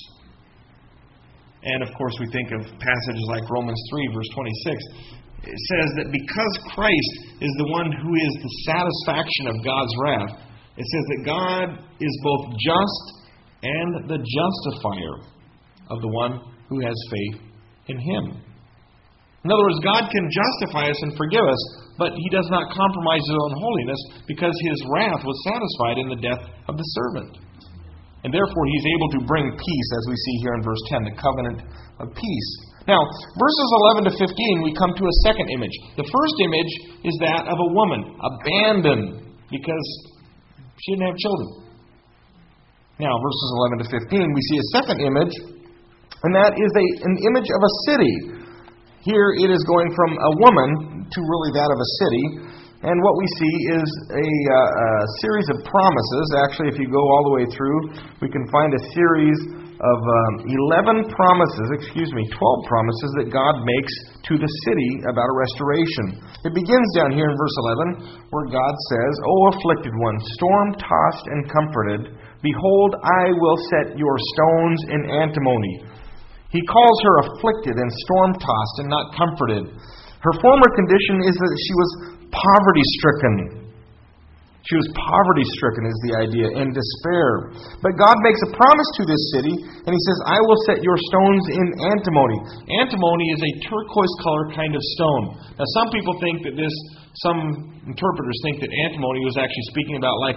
And of course we think of passages like Romans 3 verse 26. It says that because Christ is the one who is the satisfaction of God's wrath, it says that God is both just and the justifier of the one who has faith in Him. In other words, God can justify us and forgive us, but He does not compromise His own holiness because His wrath was satisfied in the death of the servant. And therefore He's able to bring peace, as we see here in verse 10, the covenant of peace. Now, verses 11 to 15, we come to a second image. The first image is that of a woman, abandoned because she didn't have children. Now, verses 11 to 15, we see a second image, and that is an image of a city. Here it is going from a woman to really that of a city. And what we see is a series of promises. Actually, if you go all the way through, we can find a series of 12 promises that God makes to the city about a restoration. It begins down here in verse 11, where God says, O afflicted one, storm-tossed and comforted, behold, I will set your stones in antimony. He calls her afflicted and storm-tossed and not comforted. Her former condition is that she was poverty-stricken. She was poverty-stricken is the idea, and despair. But God makes a promise to this city, and He says, I will set your stones in antimony. Antimony is a turquoise color kind of stone. Now some people think that some interpreters think that antimony was actually speaking about like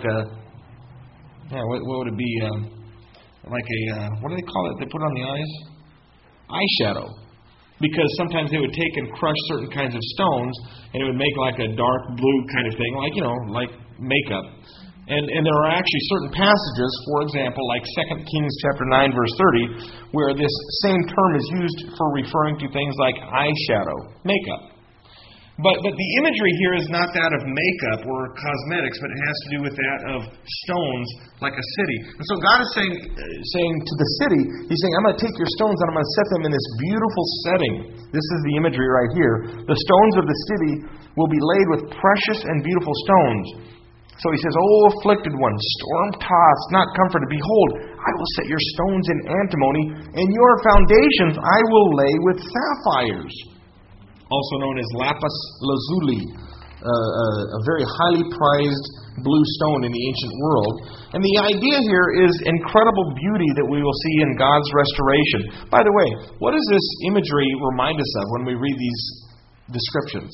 what would it be? What do they call it? They put it on the eyes? Eyeshadow. Because sometimes they would take and crush certain kinds of stones, and it would make like a dark blue kind of thing, like makeup. And there are actually certain passages, for example, like 2 Kings chapter 9, verse 30, where this same term is used for referring to things like eyeshadow, makeup. But the imagery here is not that of makeup or cosmetics, but it has to do with that of stones like a city. And so God is saying to the city, He's saying, I'm going to take your stones and I'm going to set them in this beautiful setting. This is the imagery right here. The stones of the city will be laid with precious and beautiful stones. So He says, O afflicted one, storm-tossed, not comforted, behold, I will set your stones in antimony, and your foundations I will lay with sapphires. Also known as lapis lazuli, a very highly prized blue stone in the ancient world. And the idea here is incredible beauty that we will see in God's restoration. By the way, what does this imagery remind us of when we read these descriptions?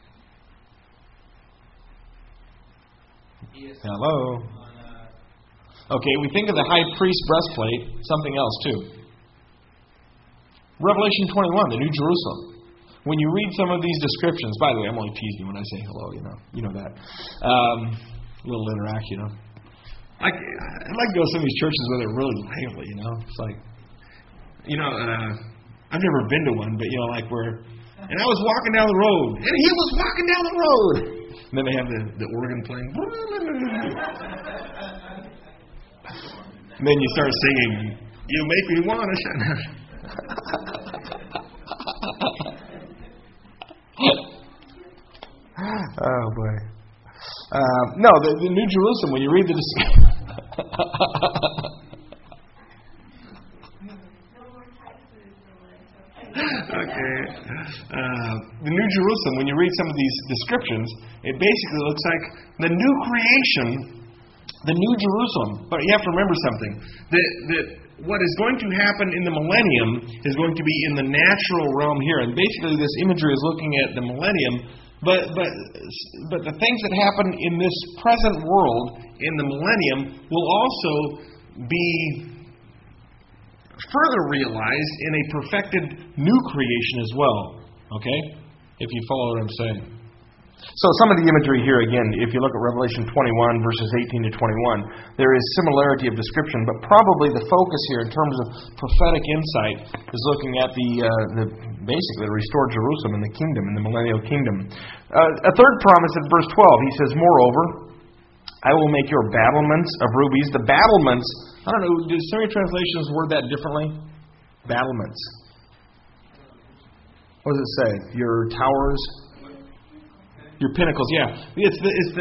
Hello? Okay, we think of the high priest breastplate, something else too. Revelation 21, the New Jerusalem. When you read some of these descriptions, by the way, I'm only teasing you when I say hello, you know that. A little interact, I'd like to go to some of these churches where they're really lively, It's like, I've never been to one, but like and I was walking down the road, and he was walking down the road. And then they have the organ playing. And then you start singing, you make me want to shut up. Oh boy! No, the New Jerusalem. When you read the the New Jerusalem. When you read some of these descriptions, it basically looks like the new creation, the New Jerusalem. But you have to remember something: that what is going to happen in the millennium is going to be in the natural realm here. And basically, this imagery is looking at the millennium But the things that happen in this present world, in the millennium, will also be further realized in a perfected new creation as well. Okay? If you follow what I'm saying. So some of the imagery here, again, if you look at Revelation 21, verses 18 to 21, there is similarity of description, but probably the focus here in terms of prophetic insight is looking at basically the restored Jerusalem and the kingdom, in the millennial kingdom. A third promise in verse 12, he says, moreover, I will make your battlements of rubies. The battlements, I don't know, do some of your translations word that differently? Battlements. What does it say? Your towers? Your pinnacles, yeah. It's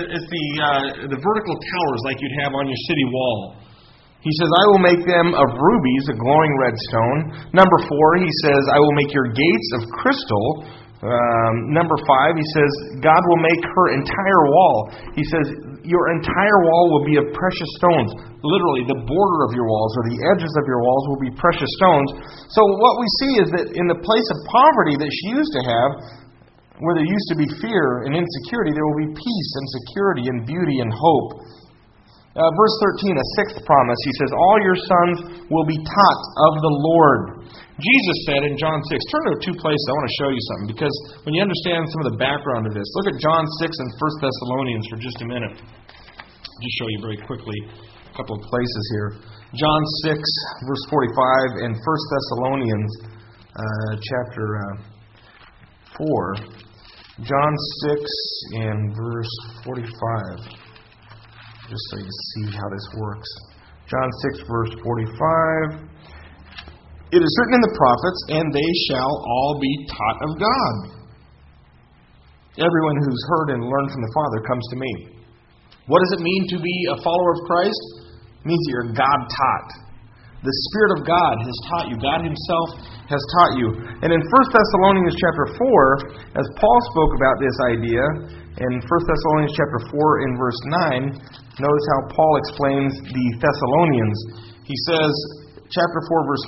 the vertical towers like you'd have on your city wall. He says, I will make them of rubies, a glowing red stone. Number 4, he says, I will make your gates of crystal. Number 5, he says, God will make her entire wall. He says, your entire wall will be of precious stones. Literally, the border of your walls or the edges of your walls will be precious stones. So what we see is that in the place of poverty that she used to have, where there used to be fear and insecurity, there will be peace and security and beauty and hope. Verse 13, a sixth promise. He says, all your sons will be taught of the Lord. Jesus said in John 6, turn to 2 places, I want to show you something, because when you understand some of the background of this, look at John 6 and 1 Thessalonians for just a minute. I'll just show you very quickly a couple of places here. John 6, verse 45, and 1 Thessalonians chapter 4. John 6 and verse 45. Just so you see how this works. John 6 verse 45. It is written in the prophets, and they shall all be taught of God. Everyone who's heard and learned from the Father comes to me. What does it mean to be a follower of Christ? It means that you're God-taught. The Spirit of God has taught you. God Himself has taught you. And in 1 Thessalonians chapter 4, as Paul spoke about this idea, in 1 Thessalonians chapter 4 in verse 9, notice how Paul explains the Thessalonians. He says, chapter 4 verse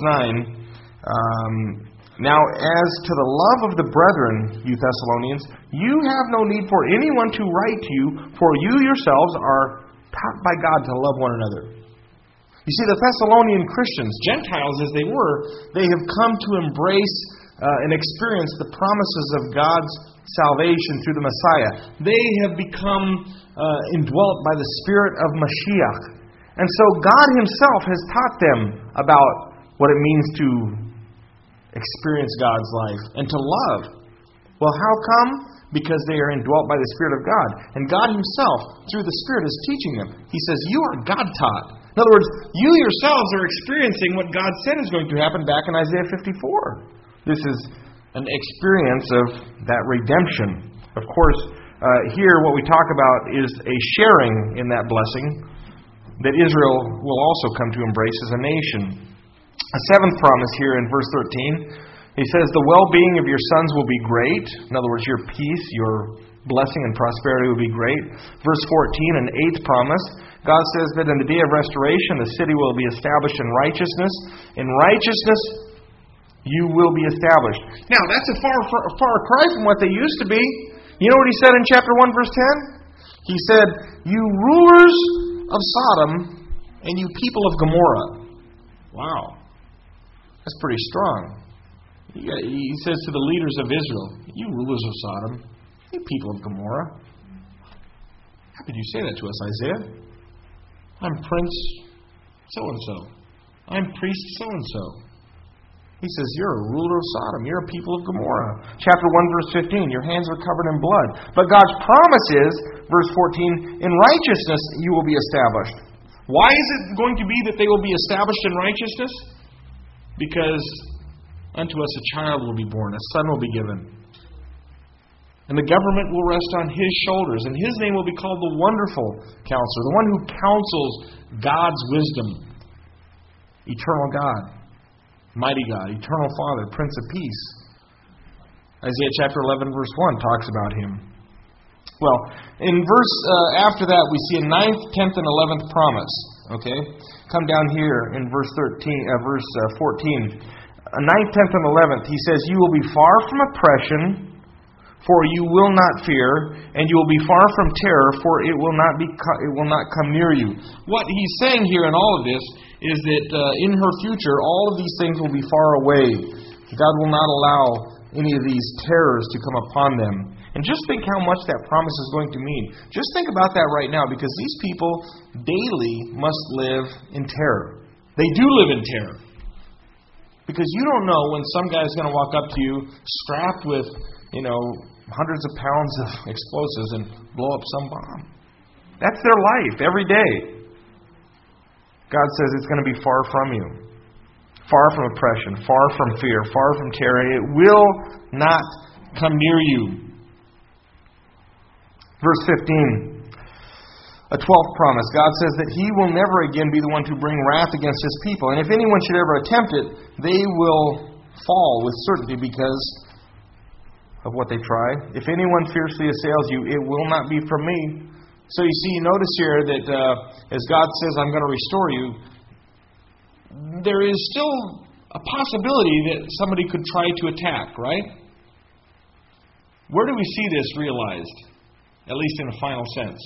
9, now as to the love of the brethren, you Thessalonians, you have no need for anyone to write to you, for you yourselves are taught by God to love one another. You see, the Thessalonian Christians, Gentiles as they were, they have come to embrace and experience the promises of God's salvation through the Messiah. They have become indwelt by the Spirit of Mashiach. And so God Himself has taught them about what it means to experience God's life and to love. Well, how come? Because they are indwelt by the Spirit of God. And God Himself, through the Spirit, is teaching them. He says, you are God-taught. In other words, you yourselves are experiencing what God said is going to happen back in Isaiah 54. This is an experience of that redemption. Of course, here what we talk about is a sharing in that blessing that Israel will also come to embrace as a nation. A seventh promise here in verse 13, he says, the well-being of your sons will be great. In other words, your peace, your blessing and prosperity will be great. Verse 14, an eighth promise. God says that in the day of restoration, the city will be established in righteousness. In righteousness, you will be established. Now, that's a far cry from what they used to be. You know what He said in chapter 1, verse 10? He said, you rulers of Sodom and you people of Gomorrah. Wow. That's pretty strong. He says to the leaders of Israel, you rulers of Sodom, you people of Gomorrah. How could you say that to us, Isaiah? I'm prince so-and-so. I'm priest so-and-so. He says, you're a ruler of Sodom. You're a people of Gomorrah. Chapter 1, verse 15, your hands are covered in blood. But God's promise is, verse 14, in righteousness you will be established. Why is it going to be that they will be established in righteousness? Because unto us a child will be born, a son will be given. And the government will rest on His shoulders, and His name will be called the Wonderful Counselor, the one who counsels God's wisdom. Eternal God, Mighty God, Eternal Father, Prince of Peace. Isaiah chapter 11, verse 1 talks about Him. Well, in verse after that, we see a 9th, 10th, and 11th promise. Okay? Come down here in verse 14. 9th, 10th, and 11th, he says, you will be far from oppression, for you will not fear, and you will be far from terror, for it will not come near you. What he's saying here in all of this is that in her future, all of these things will be far away. God will not allow any of these terrors to come upon them. And just think how much that promise is going to mean. Just think about that right now, because these people daily must live in terror. They do live in terror. Because you don't know when some guy's going to walk up to you strapped with, hundreds of pounds of explosives and blow up some bomb. That's their life every day. God says it's going to be far from you. Far from oppression, far from fear, far from terror. It will not come near you. Verse 15. A 12th promise. God says that He will never again be the one to bring wrath against His people. And if anyone should ever attempt it, they will fall with certainty because of what they try. If anyone fiercely assails you, it will not be from me. So you see, notice here that as God says, I'm going to restore you, there is still a possibility that somebody could try to attack, right? Where do we see this realized? At least in a final sense.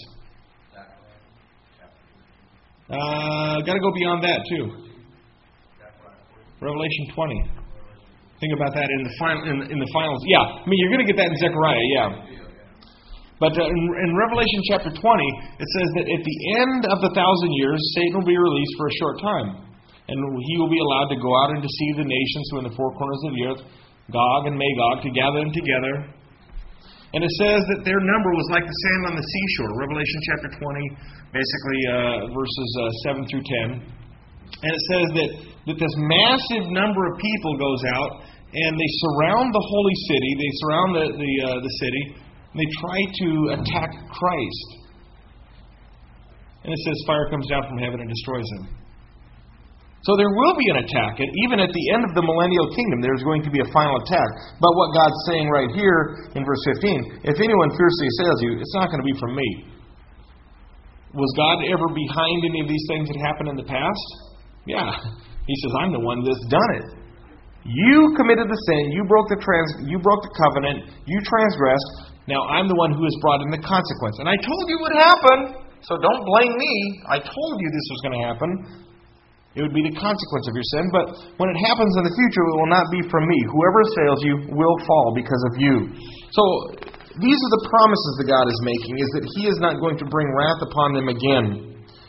Got to go beyond that too. Revelation 20. Think about that in the finals. Yeah, you're going to get that in Zechariah. Yeah. But in Revelation chapter 20, it says that at the end of the 1,000 years, Satan will be released for a short time. And he will be allowed to go out and deceive the nations who are in the four corners of the earth, Gog and Magog, to gather them together. And it says that their number was like the sand on the seashore. Revelation chapter 20, basically verses 7 through 10. And it says that this massive number of people goes out, and they surround the holy city, they surround the city, and they try to attack Christ. And it says fire comes down from heaven and destroys them. So there will be an attack, and even at the end of the millennial kingdom, there's going to be a final attack. But what God's saying right here in verse 15, if anyone fiercely assails you, it's not going to be from me. Was God ever behind any of these things that happened in the past? Yeah. He says, I'm the one that's done it. You committed the sin, you broke the covenant, you transgressed. Now I'm the one who has brought in the consequence. And I told you what happened, so don't blame me. I told you this was going to happen. It would be the consequence of your sin. But when it happens in the future, it will not be from me. Whoever assails you will fall because of you. So these are the promises that God is making, is that He is not going to bring wrath upon them again.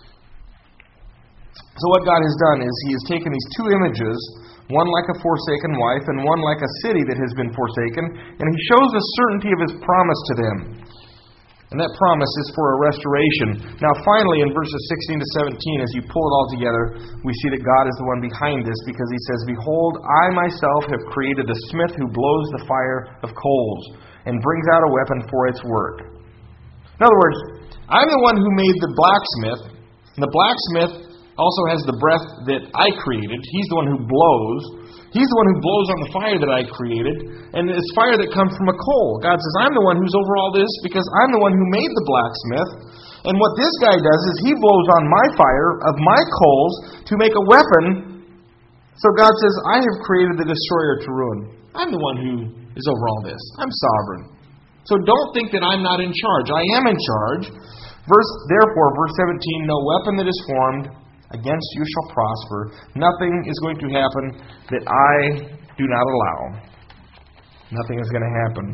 So what God has done is He has taken these two images, one like a forsaken wife and one like a city that has been forsaken, and He shows the certainty of His promise to them. And that promise is for a restoration. Now finally in verses 16 to 17, as you pull it all together, we see that God is the one behind this, because He says, Behold, I myself have created the smith who blows the fire of coals and brings out a weapon for its work. In other words, I'm the one who made the blacksmith, and the blacksmith also has the breath that I created. He's the one who blows. He's the one who blows on the fire that I created. And it's fire that comes from a coal. God says, I'm the one who's over all this because I'm the one who made the blacksmith. And what this guy does is he blows on my fire of my coals to make a weapon. So God says, I have created the destroyer to ruin. I'm the one who is over all this. I'm sovereign. So don't think that I'm not in charge. I am in charge. Therefore, verse 17, no weapon that is formed against you shall prosper. Nothing is going to happen that I do not allow. Nothing is going to happen.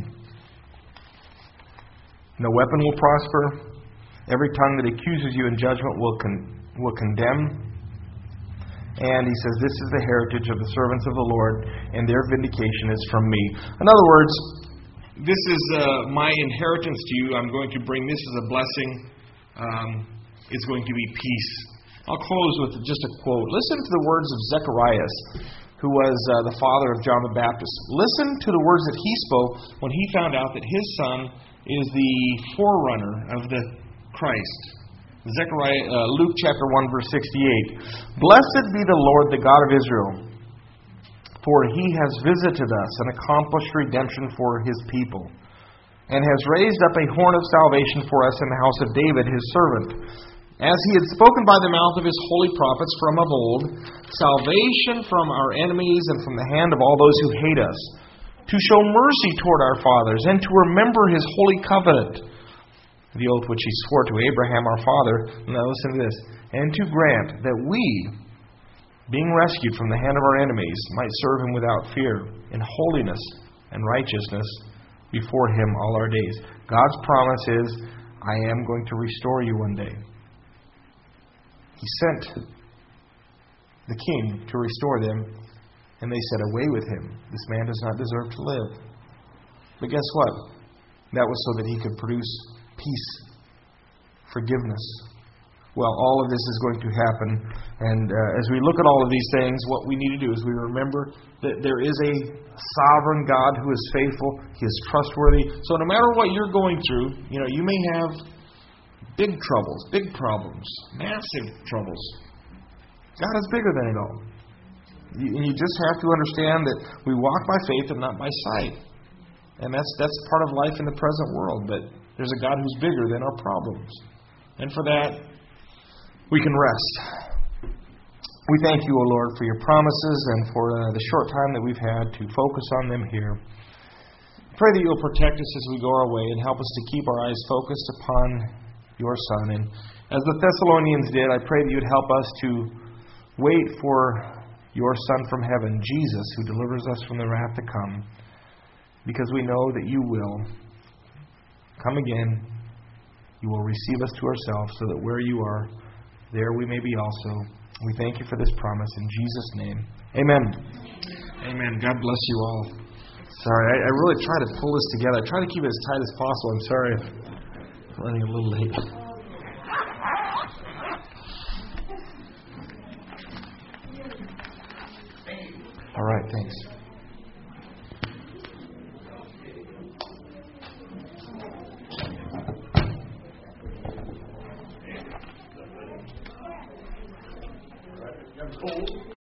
No weapon will prosper. Every tongue that accuses you in judgment will condemn. And He says, this is the heritage of the servants of the Lord, and their vindication is from me. In other words, this is my inheritance to you. I'm going to bring this as a blessing. It's going to be peace. I'll close with just a quote. Listen to the words of Zacharias, who was the father of John the Baptist. Listen to the words that he spoke when he found out that his son is the forerunner of the Christ. Luke chapter 1, verse 68. Blessed be the Lord, the God of Israel, for He has visited us and accomplished redemption for His people, and has raised up a horn of salvation for us in the house of David, His servant, as He had spoken by the mouth of His holy prophets from of old, salvation from our enemies and from the hand of all those who hate us, to show mercy toward our fathers, and to remember His holy covenant, the oath which He swore to Abraham our father. Now listen to this. And to grant that we, being rescued from the hand of our enemies, might serve Him without fear, in holiness and righteousness before Him all our days. God's promise is, I am going to restore you one day. He sent the king to restore them, and they said, away with him. This man does not deserve to live. But guess what? That was so that He could produce peace, forgiveness. Well, all of this is going to happen. And as we look at all of these things, what we need to do is we remember that there is a sovereign God who is faithful. He is trustworthy. So no matter what you're going through, you may have big troubles, big problems, massive troubles. God is bigger than it all. You just have to understand that we walk by faith and not by sight. And that's part of life in the present world. But there's a God who's bigger than our problems. And for that, we can rest. We thank You, O Lord, for Your promises and for the short time that we've had to focus on them here. Pray that You'll protect us as we go our way and help us to keep our eyes focused upon Your Son. And as the Thessalonians did, I pray that You'd help us to wait for Your Son from heaven, Jesus, who delivers us from the wrath to come, because we know that You will come again. You will receive us to Yourself so that where You are, there we may be also. We thank You for this promise in Jesus' name. Amen. Amen. God bless you all. Sorry, I really try to pull this together. I try to keep it as tight as possible. I'm sorry if I'm running a little late. All right, thanks.